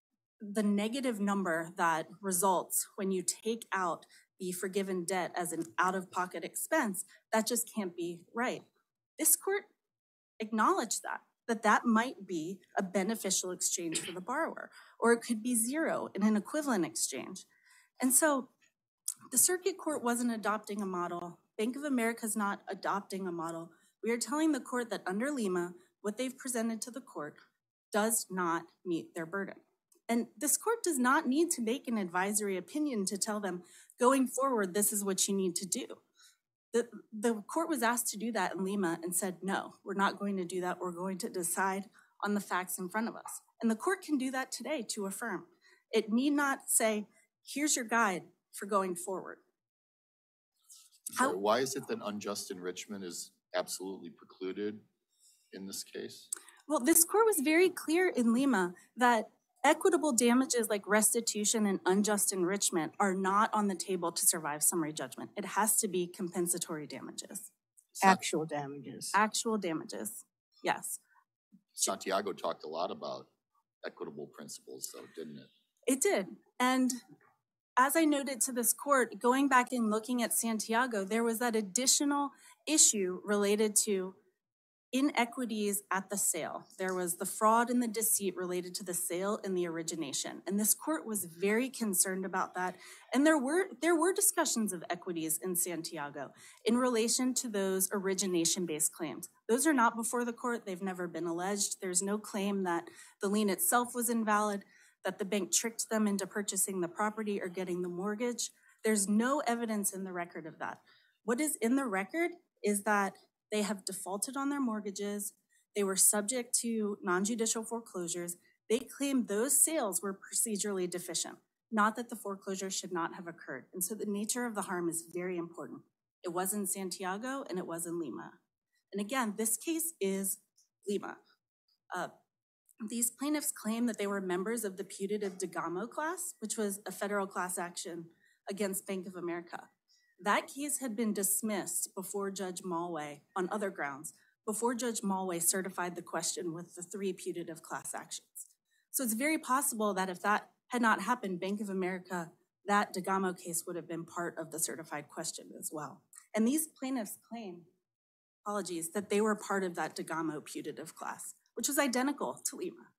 Speaker 5: the negative number that results when you take out the forgiven debt as an out-of-pocket expense, that just can't be right. This court acknowledged that, that that might be a beneficial exchange for the borrower, or it could be zero in an equivalent exchange. And so the circuit court wasn't adopting a model. Bank of America is not adopting a model. We are telling the court that under Lima, what they've presented to the court does not meet their burden. And this court does not need to make an advisory opinion to tell them, going forward, this is what you need to do. The, the court was asked to do that in Lima and said, no, we're not going to do that. We're going to decide on the facts in front of us. And the court can do that today to affirm. It need not say, here's your guide for going forward.
Speaker 2: How, so why is it that unjust enrichment is absolutely precluded in this case?
Speaker 5: Well, this court was very clear in Lima that equitable damages like restitution and unjust enrichment are not on the table to survive summary judgment. It has to be compensatory damages.
Speaker 8: Actual damages.
Speaker 5: Actual damages, yes.
Speaker 2: Santiago talked a lot about equitable principles, though, didn't it?
Speaker 5: It did. And as I noted to this court, going back and looking at Santiago, there was that additional issue related to inequities at the sale. There was the fraud and the deceit related to the sale and the origination. And this court was very concerned about that. And there were there were discussions of equities in Santiago in relation to those origination-based claims. Those are not before the court. They've never been alleged. There's no claim that the lien itself was invalid, that the bank tricked them into purchasing the property or getting the mortgage. There's no evidence in the record of that. What is in the record is that they have defaulted on their mortgages. They were subject to non-judicial foreclosures. They claimed those sales were procedurally deficient, not that the foreclosure should not have occurred. And so the nature of the harm is very important. It was in Santiago and it was in Lima. And again, this case is Lima. Uh, these plaintiffs claim that they were members of the putative Degamo class, which was a federal class action against Bank of America. That case had been dismissed before Judge Mulway on other grounds, before Judge Mulway certified the question with the three putative class actions. So it's very possible that if that had not happened, Bank of America, that Degamo case would have been part of the certified question as well. And these plaintiffs claim, apologies, that they were part of that Degamo putative class, which was identical to Lima.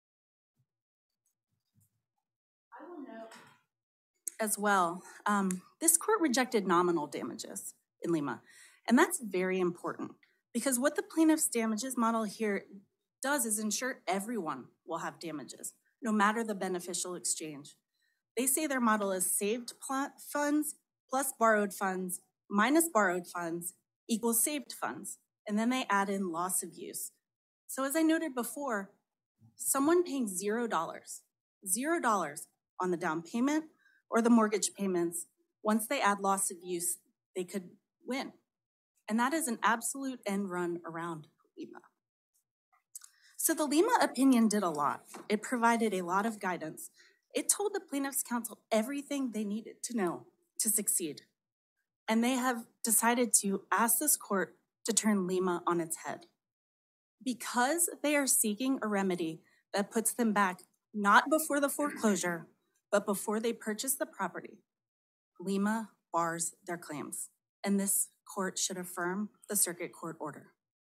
Speaker 5: I will note as well, um, this court rejected nominal damages in Lima. And that's very important because what the plaintiff's damages model here does is ensure everyone will have damages, no matter the beneficial exchange. They say their model is saved funds plus borrowed funds minus borrowed funds equals saved funds. And then they add in loss of use. So as I noted before, someone paying zero dollars, zero dollars on the down payment or the mortgage payments, once they add loss of use, they could win. And that is an absolute end run around Lima. So the Lima opinion did a lot. It provided a lot of guidance. It told the plaintiffs' counsel everything they needed to know to succeed. And they have decided to ask this court to turn Lima on its head. Because they are seeking a remedy that puts them back not before the foreclosure, but before they purchase the property, Lima bars their claims, and this court should affirm the circuit court order.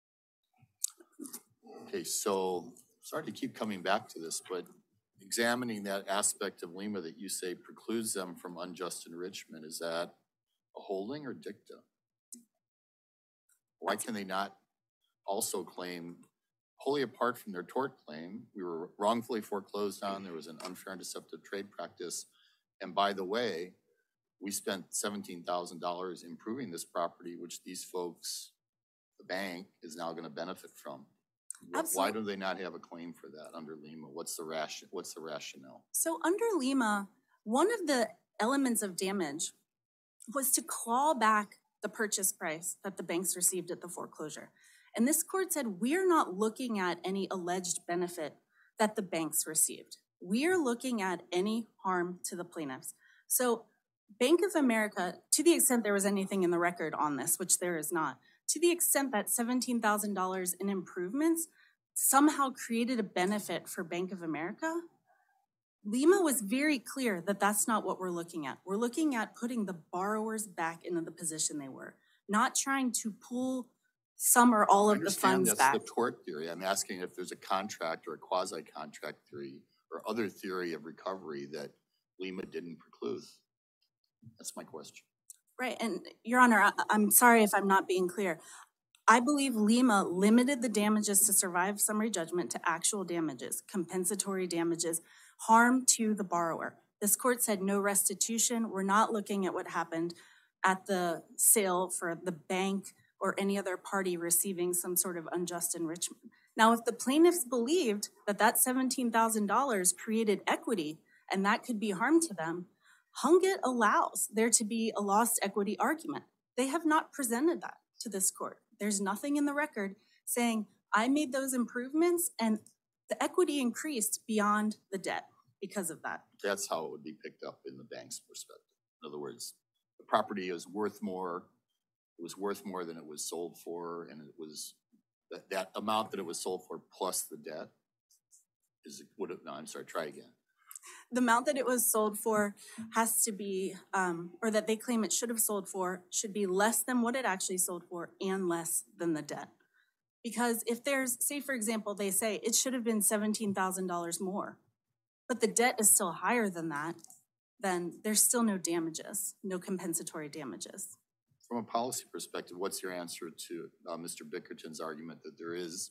Speaker 2: Okay, so sorry to keep coming back to this, but examining that aspect of Lima that you say precludes them from unjust enrichment, is that a holding or dicta? Why can they not also claim, wholly apart from their tort claim, we were wrongfully foreclosed on, there was an unfair and deceptive trade practice, and by the way, we spent seventeen thousand dollars improving this property, which these folks, the bank, is now going to benefit from.
Speaker 5: Absolutely.
Speaker 2: Why do they not have a claim for that under Lima? What's the ration, what's the rationale?
Speaker 5: So under Lima, one of the elements of damage was to claw back the purchase price that the banks received at the foreclosure. And this court said, we're not looking at any alleged benefit that the banks received. We are looking at any harm to the plaintiffs. So Bank of America, to the extent there was anything in the record on this, which there is not, to the extent that seventeen thousand dollars in improvements somehow created a benefit for Bank of America, Lima was very clear that that's not what we're looking at. We're looking at putting the borrowers back into the position they were, not trying to pull some or all of the funds
Speaker 2: that's
Speaker 5: back.
Speaker 2: the tort theory. I'm asking if there's a contract or a quasi-contract theory or other theory of recovery that Lima didn't preclude. That's my question.
Speaker 5: Right, and Your Honor, I, I'm sorry if I'm not being clear. I believe Lima limited the damages to survive summary judgment to actual damages, compensatory damages, harm to the borrower. This court said no restitution. We're not looking at what happened at the sale for the bank or any other party receiving some sort of unjust enrichment. Now, if the plaintiffs believed that that seventeen thousand dollars created equity and that could be harm to them, Hungit allows there to be a lost equity argument. They have not presented that to this court. There's nothing in the record saying, I made those improvements and the equity increased beyond the debt because of that.
Speaker 2: That's how it would be picked up in the bank's perspective. In other words, the property is worth more, it was worth more than it was sold for, and it was that, that amount that it was sold for plus the debt is, would it, no, I'm sorry, try again.
Speaker 5: The amount that it was sold for has to be, um, or that they claim it should have sold for, should be less than what it actually sold for and less than the debt. Because if there's, say for example, they say it should have been seventeen thousand dollars more, but the debt is still higher than that, then there's still no damages, no compensatory damages.
Speaker 2: From a policy perspective, what's your answer to uh, Mister Bickerton's argument that there is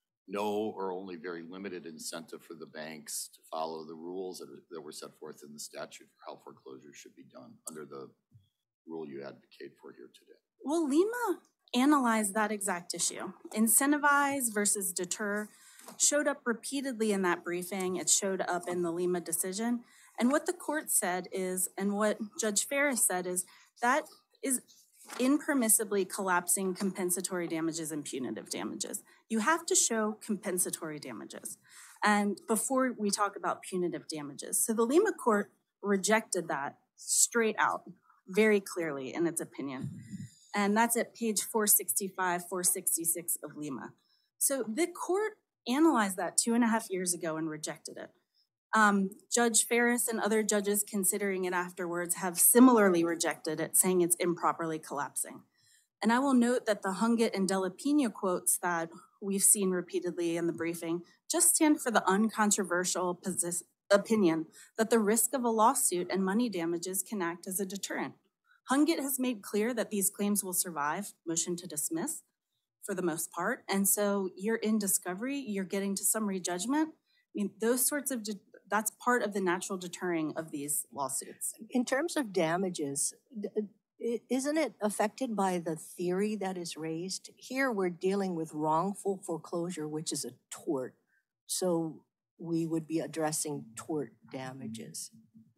Speaker 2: no or only very limited incentive for the banks to follow the rules that, are, that were set forth in the statute for how foreclosure should be done under the rule you advocate for here today?
Speaker 5: Well, Lima analyzed that exact issue. Incentivize versus deter showed up repeatedly in that briefing. It showed up in the Lima decision. And what the court said is, and what Judge Ferris said is, that is impermissibly collapsing compensatory damages and punitive damages. You have to show compensatory damages. And before we talk about punitive damages. So the Lima court rejected that straight out, very clearly in its opinion. And that's at page four sixty-five, four sixty-six of Lima. So the court analyzed that two and a half years ago and rejected it. Um, Judge Ferris and other judges considering it afterwards have similarly rejected it, saying it's improperly collapsing. And I will note that the Hungit and Della Pena quotes that we've seen repeatedly in the briefing just stand for the uncontroversial posi- opinion that the risk of a lawsuit and money damages can act as a deterrent. Hungit has made clear that these claims will survive motion to dismiss for the most part. And so you're in discovery, you're getting to summary judgment. I mean, those sorts of, de- that's part of the natural deterring of these lawsuits.
Speaker 8: In terms of damages, isn't it affected by the theory that is raised? Here we're dealing with wrongful foreclosure, which is a tort. So we would be addressing tort damages.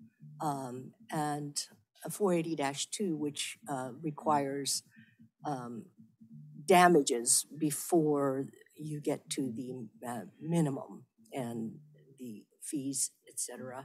Speaker 8: Um, and four eighty dash two, which uh, requires um, damages before you get to the uh, minimum and the fees, et cetera.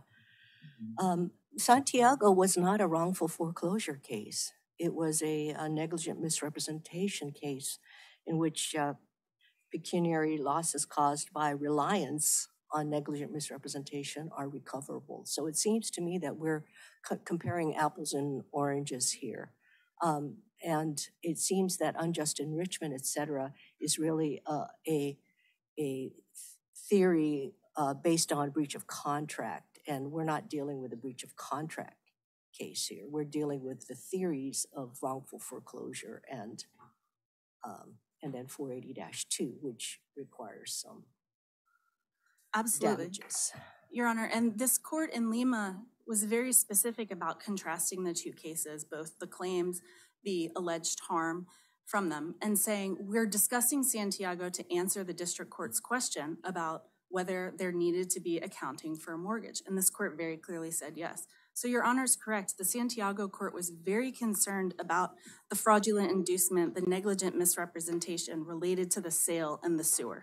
Speaker 8: Um, Santiago was not a wrongful foreclosure case. It was a, a negligent misrepresentation case in which uh, pecuniary losses caused by reliance on negligent misrepresentation are recoverable. So it seems to me that we're co- comparing apples and oranges here. Um, and it seems that unjust enrichment, et cetera, is really uh, a, a theory uh, based on breach of contract. And we're not dealing with a breach of contract case here. We're dealing with the theories of wrongful foreclosure and um, and then four eighty dash two, which requires some
Speaker 5: Absolutely.
Speaker 8: damages.
Speaker 5: Your Honor, and this court in Lima was very specific about contrasting the two cases, both the claims, the alleged harm from them, and saying we're discussing Santiago to answer the district court's question about whether there needed to be accounting for a mortgage. And this court very clearly said yes. So Your Honor is correct. The Santiago court was very concerned about the fraudulent inducement, the negligent misrepresentation related to the sale and the sewer.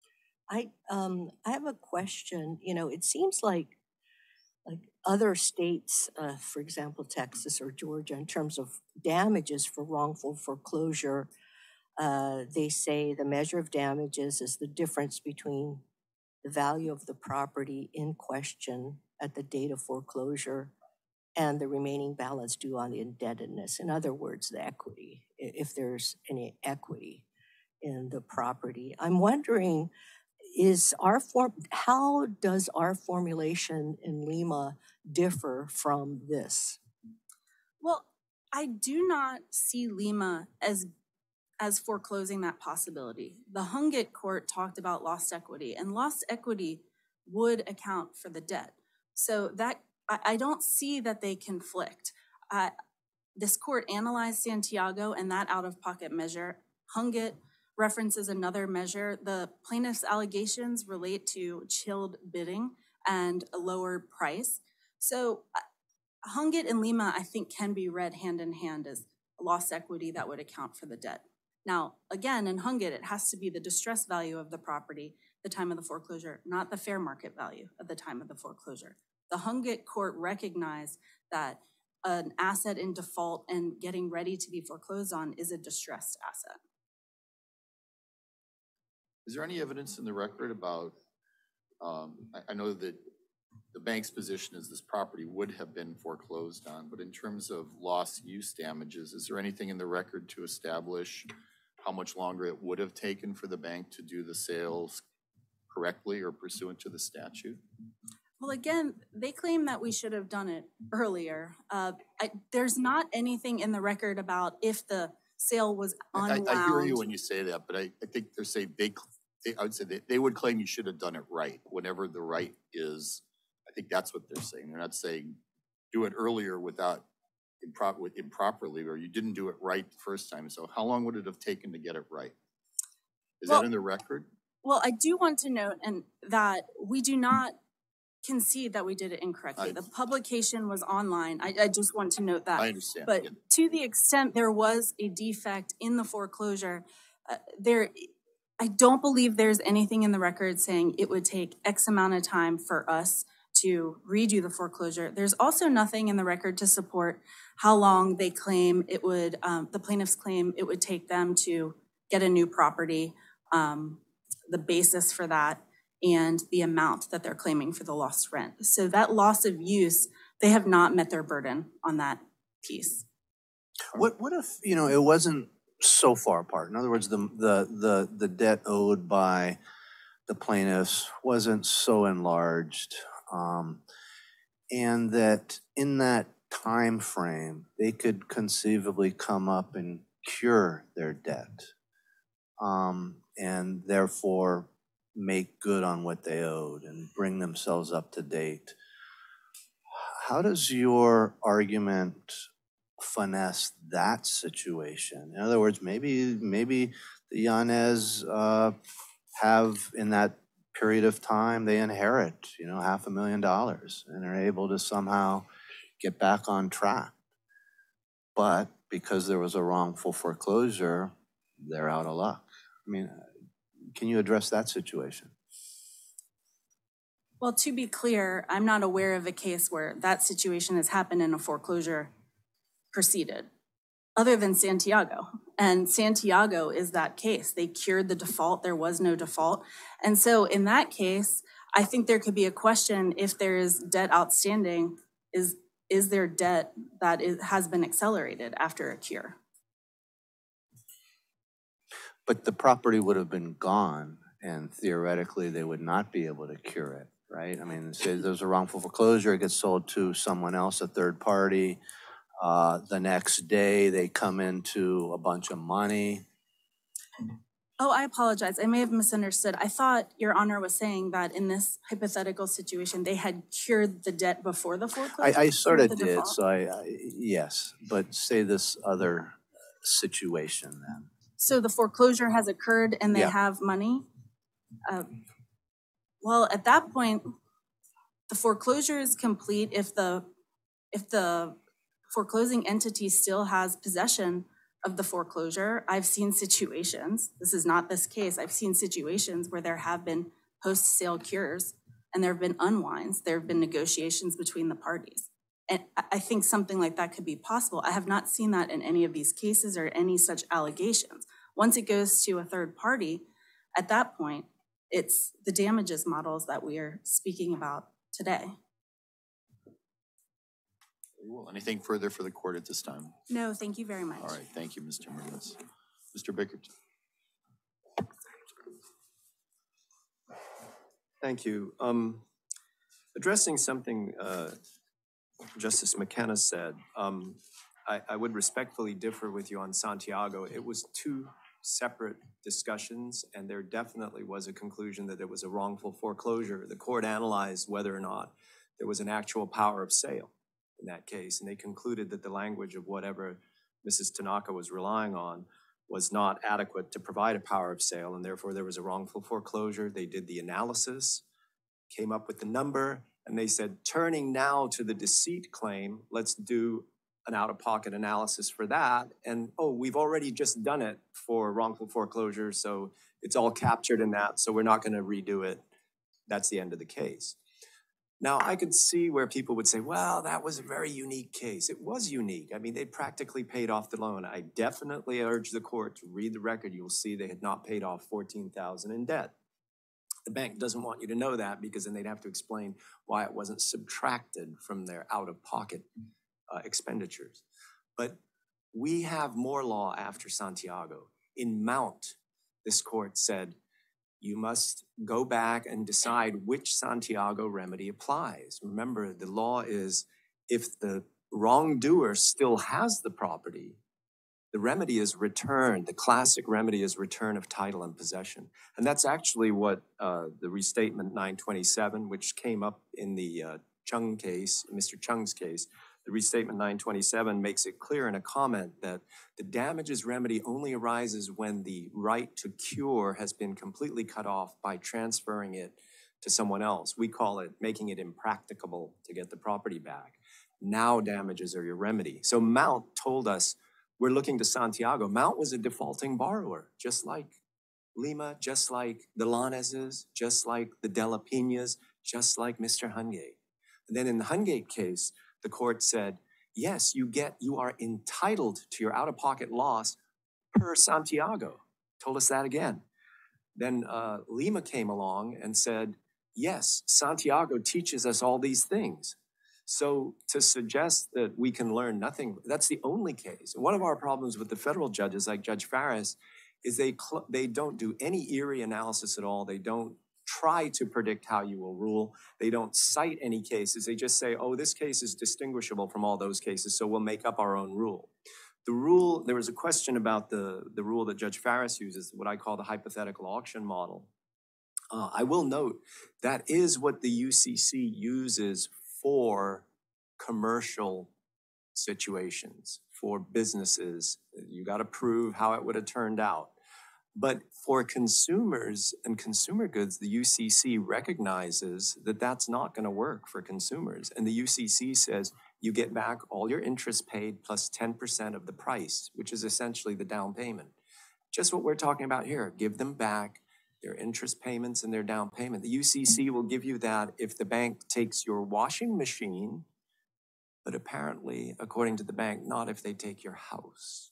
Speaker 8: I um I have a question. You know, it seems like like other states, uh, for example, Texas or Georgia, in terms of damages for wrongful foreclosure, uh, they say the measure of damages is the difference between the value of the property in question at the date of foreclosure and the remaining balance due on the indebtedness. In other words, the equity, i- if there's any equity in the property. I'm wondering, is our form, how does our formulation in Lima differ from this?
Speaker 5: Well, I do not see Lima as as foreclosing that possibility. The Hungate court talked about lost equity, and lost equity would account for the debt. So that I, I don't see that they conflict. Uh, this court analyzed Santiago and that out-of-pocket measure. Hungate references another measure. The plaintiff's allegations relate to chilled bidding and a lower price. So uh, Hungate and Lima, I think, can be read hand in hand as lost equity that would account for the debt. Now, again, in Hungate, it has to be the distress value of the property at the time of the foreclosure, not the fair market value at the time of the foreclosure. The Hungate court recognized that an asset in default and getting ready to be foreclosed on is a distressed asset.
Speaker 2: Is there any evidence in the record about, um, I, I know that the bank's position is this property would have been foreclosed on, but in terms of lost use damages, is there anything in the record to establish how much longer it would have taken for the bank to do the sales correctly or pursuant to the statute?
Speaker 5: Well, again, they claim that we should have done it earlier. Uh, I, there's not anything in the record about if the sale was unwound.
Speaker 2: I, I hear you when you say that, but I, I think they're saying they, they, I would say they, they would claim you should have done it right, whenever the right is. I think that's what they're saying. They're not saying do it earlier without improper, improperly, or you didn't do it right the first time. So how long would it have taken to get it right? Is
Speaker 5: Well,
Speaker 2: that in the record?
Speaker 5: Well, I do want to note and that we do not concede that we did it incorrectly.
Speaker 2: I-
Speaker 5: The publication was online. I, I just want to note that.
Speaker 2: I understand.
Speaker 5: But
Speaker 2: Yeah.
Speaker 5: to the extent there was a defect in the foreclosure, uh, there, I don't believe there's anything in the record saying it would take X amount of time for us to redo the foreclosure. There's also nothing in the record to support how long they claim it would, um, the plaintiffs claim it would take them to get a new property, um, the basis for that, and the amount that they're claiming for the lost rent. So that loss of use, they have not met their burden on that piece.
Speaker 6: What, what if, you know, it wasn't so far apart? In other words, the, the, the, the debt owed by the plaintiffs wasn't so enlarged, um, and that in that time frame, they could conceivably come up and cure their debt, um, and therefore make good on what they owed and bring themselves up to date. How does your argument finesse that situation? In other words, maybe maybe the Yanez uh, have in that period of time, they inherit, you know, half a million dollars and are able to somehow get back on track. But because there was a wrongful foreclosure, they're out of luck. I mean, can you address that situation?
Speaker 5: Well, to be clear, I'm not aware of a case where that situation has happened and a foreclosure proceeded. other than Santiago. And Santiago is that case. They cured the default, there was no default. And so in that case, I think there could be a question if there is debt outstanding, is, is there debt that is, has been accelerated after a cure?
Speaker 6: But the property would have been gone, and theoretically, they would not be able to cure it, right? I mean, say there's a wrongful foreclosure, it gets sold to someone else, a third party. Uh, the next day, they come into a bunch of money.
Speaker 5: Oh, I apologize. I may have misunderstood. I thought Your Honor was saying that in this hypothetical situation, they had cured the debt before the foreclosure.
Speaker 6: I, I sort of
Speaker 5: the
Speaker 6: did,
Speaker 5: default?
Speaker 6: so I, I, yes, but say this other situation then.
Speaker 5: So the foreclosure has occurred and they
Speaker 6: Yeah.
Speaker 5: have money? Uh, well, at that point, the foreclosure is complete if the if the foreclosing entity still has possession of the foreclosure. I've seen situations, this is not this case, I've seen situations where there have been post-sale cures and there have been unwinds, there have been negotiations between the parties. And I think something like that could be possible. I have not seen that in any of these cases or any such allegations. Once it goes to a third party, at that point, it's the damages models that we are speaking about today.
Speaker 2: Well, anything further for the court at this time?
Speaker 5: No, thank you very much.
Speaker 2: All right, thank you, Mister Mertens. Mister Bickerton.
Speaker 4: Thank you. Um, addressing something uh, Justice McKenna said, um, I, I would respectfully differ with you on Santiago. It was two separate discussions, and there definitely was a conclusion that there was a wrongful foreclosure. The court analyzed whether or not there was an actual power of sale in that case, and they concluded that the language of whatever Missus Tanaka was relying on was not adequate to provide a power of sale, and therefore there was a wrongful foreclosure. They did the analysis, came up with the number, and they said, turning now to the deceit claim, let's do an out-of-pocket analysis for that. And, oh, we've already just done it for wrongful foreclosure, so it's all captured in that, so we're not going to redo it. That's the end of the case. Now, I could see where people would say, well, that was a very unique case. It was unique. I mean, they practically paid off the loan. I definitely urge the court to read the record. You'll see they had not paid off fourteen thousand dollars in debt. The bank doesn't want you to know that because then they'd have to explain why it wasn't subtracted from their out-of-pocket uh, expenditures. But we have more law after Santiago. In Mount, this court said, you must go back and decide which Santiago remedy applies. Remember, the law is if the wrongdoer still has the property, the remedy is return. The classic remedy is return of title and possession. And that's actually what uh, the restatement nine twenty-seven, which came up in the uh, Chung case, Mister Chung's case, the restatement nine twenty-seven makes it clear in a comment that the damages remedy only arises when the right to cure has been completely cut off by transferring it to someone else. We call it making it impracticable to get the property back. Now damages are your remedy. So Mount told us we're looking to Santiago. Mount was a defaulting borrower, just like Lima, just like the Laneses, just like the De La Pinas, just like Mister Hungate. And then in the Hungate case, the court said, yes, you get, you are entitled to your out-of-pocket loss per Santiago. Told us that again. Then uh, Lima came along and said, yes, Santiago teaches us all these things. So to suggest that we can learn nothing, that's the only case. One of our problems with the federal judges, like Judge Farris, is they they don't do any Erie analysis at all. They don't try to predict how you will rule. They don't cite any cases. They just say, oh, this case is distinguishable from all those cases, so we'll make up our own rule. The rule, there was a question about the, the rule that Judge Farris uses, what I call the hypothetical auction model. Uh, I will note that is what the U C C uses for commercial situations, for businesses. You got to prove how it would have turned out. But for consumers and consumer goods, the U C C recognizes that that's not going to work for consumers. And the U C C says you get back all your interest paid plus ten percent of the price, which is essentially the down payment. Just what we're talking about here. Give them back their interest payments and their down payment. The U C C will give you that if the bank takes your washing machine, but apparently, according to the bank, not if they take your house.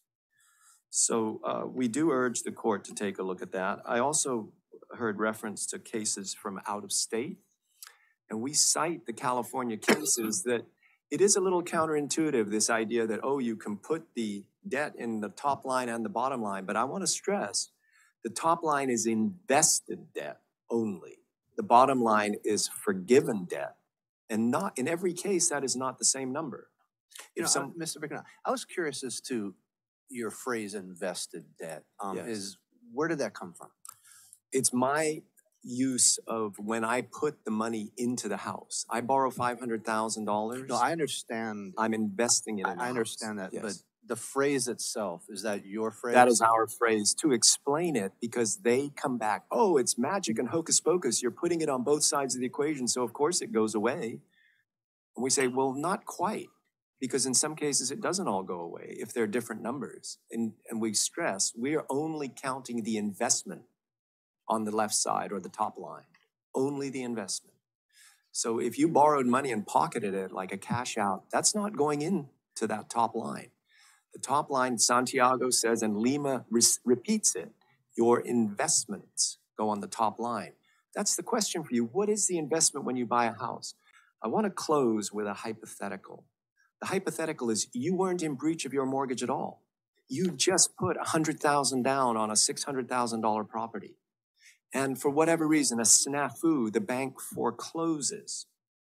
Speaker 4: So uh, we do urge the court to take a look at that. I also heard reference to cases from out of state, and we cite the California cases that it is a little counterintuitive, this idea that, oh, you can put the debt in the top line and the bottom line. But I want to stress, the top line is invested debt only. The bottom line is forgiven debt. And not in every case, that is not the same number.
Speaker 6: You know,
Speaker 4: some,
Speaker 6: uh, Mister Bicknell, I was curious as to your phrase invested debt. Um,
Speaker 4: Yes.
Speaker 6: Is where did that come from?
Speaker 4: It's my use of when I put the money into the house. I borrow five hundred thousand dollars.
Speaker 6: No, I understand.
Speaker 4: I'm investing it
Speaker 6: I,
Speaker 4: in the
Speaker 6: I understand
Speaker 4: house.
Speaker 6: that, but
Speaker 4: Yes.
Speaker 6: the phrase itself, is that your phrase?
Speaker 4: That is our phrase to explain it, because they come back, oh, it's magic and hocus pocus. You're putting it on both sides of the equation, so of course it goes away. And we say, well, not quite, because in some cases it doesn't all go away if they're different numbers. And, and we stress, we are only counting the investment on the left side or the top line, only the investment. So if you borrowed money and pocketed it like a cash out, that's not going into that top line. The top line, Santiago says, and Lima re- repeats it, your investments go on the top line. That's the question for you. What is the investment when you buy a house? I want to close with a hypothetical. The hypothetical is you weren't in breach of your mortgage at all. You just put one hundred thousand dollars down on a six hundred thousand dollars property. And for whatever reason, a snafu, the bank forecloses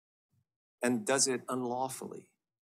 Speaker 4: and does it unlawfully.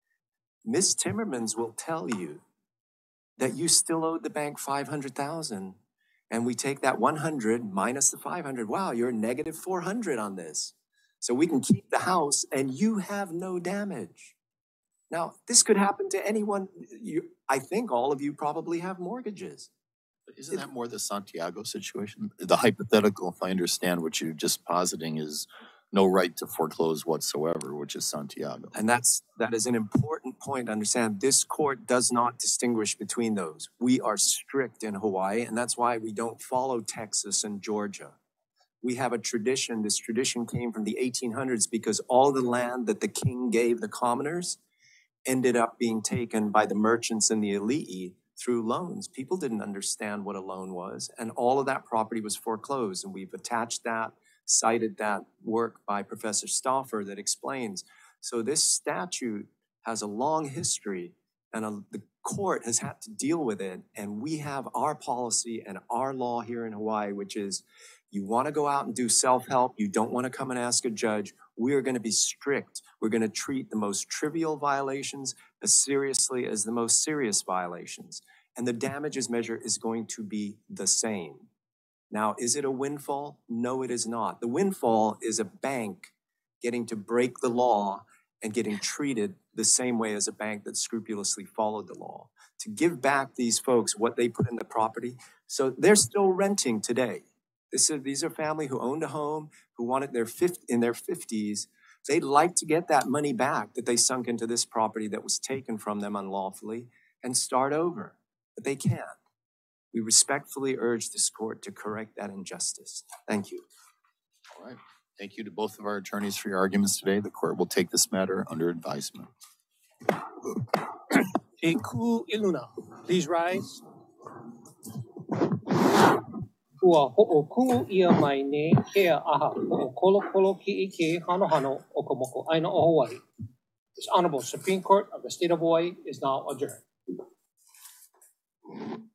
Speaker 4: Miz Timmermans will tell you that you still owed the bank five hundred thousand dollars, and we take that one hundred minus the five hundred. Wow, you're negative four hundred on this. So we can keep the house and you have no damage. Now, this could happen to anyone. You, I think all of you probably have mortgages.
Speaker 2: But isn't that more the Santiago situation? The hypothetical, if I understand what you're just positing, is no right to foreclose whatsoever, which is Santiago.
Speaker 4: And that's, that is an important point to understand. This court does not distinguish between those. We are strict in Hawaii, and that's why we don't follow Texas and Georgia. We have a tradition. This tradition came from the eighteen hundreds because all the land that the king gave the commoners ended up being taken by the merchants and the elite through loans. People didn't understand what a loan was, and all of that property was foreclosed. And we've attached that, cited that work by Professor Stauffer that explains. So this statute has a long history, and a, the court has had to deal with it. And we have our policy and our law here in Hawaii, which is you want to go out and do self-help. You don't want to come and ask a judge. We are going to be strict. We're going to treat the most trivial violations as seriously as the most serious violations. And the damages measure is going to be the same. Now, is it a windfall? No, it is not. The windfall is a bank getting to break the law and getting treated the same way as a bank that scrupulously followed the law, to give back these folks what they put in the property. So they're still renting today. This is, these are family who owned a home, who wanted their fifth, in their fifties. They'd like to get that money back that they sunk into this property that was taken from them unlawfully and start over, but they can't. We respectfully urge this court to correct that injustice. Thank you.
Speaker 2: All right. Thank you to both of our attorneys for your arguments today. The court will take this matter under advisement.
Speaker 1: E ku iluna, please rise. Kua ho'oku'u ia mai ne kea aha ho'okolokolo ki'ike hanohano o ka moko'aina o Hawaii. This Honorable Supreme Court of the State of Hawaii is now adjourned.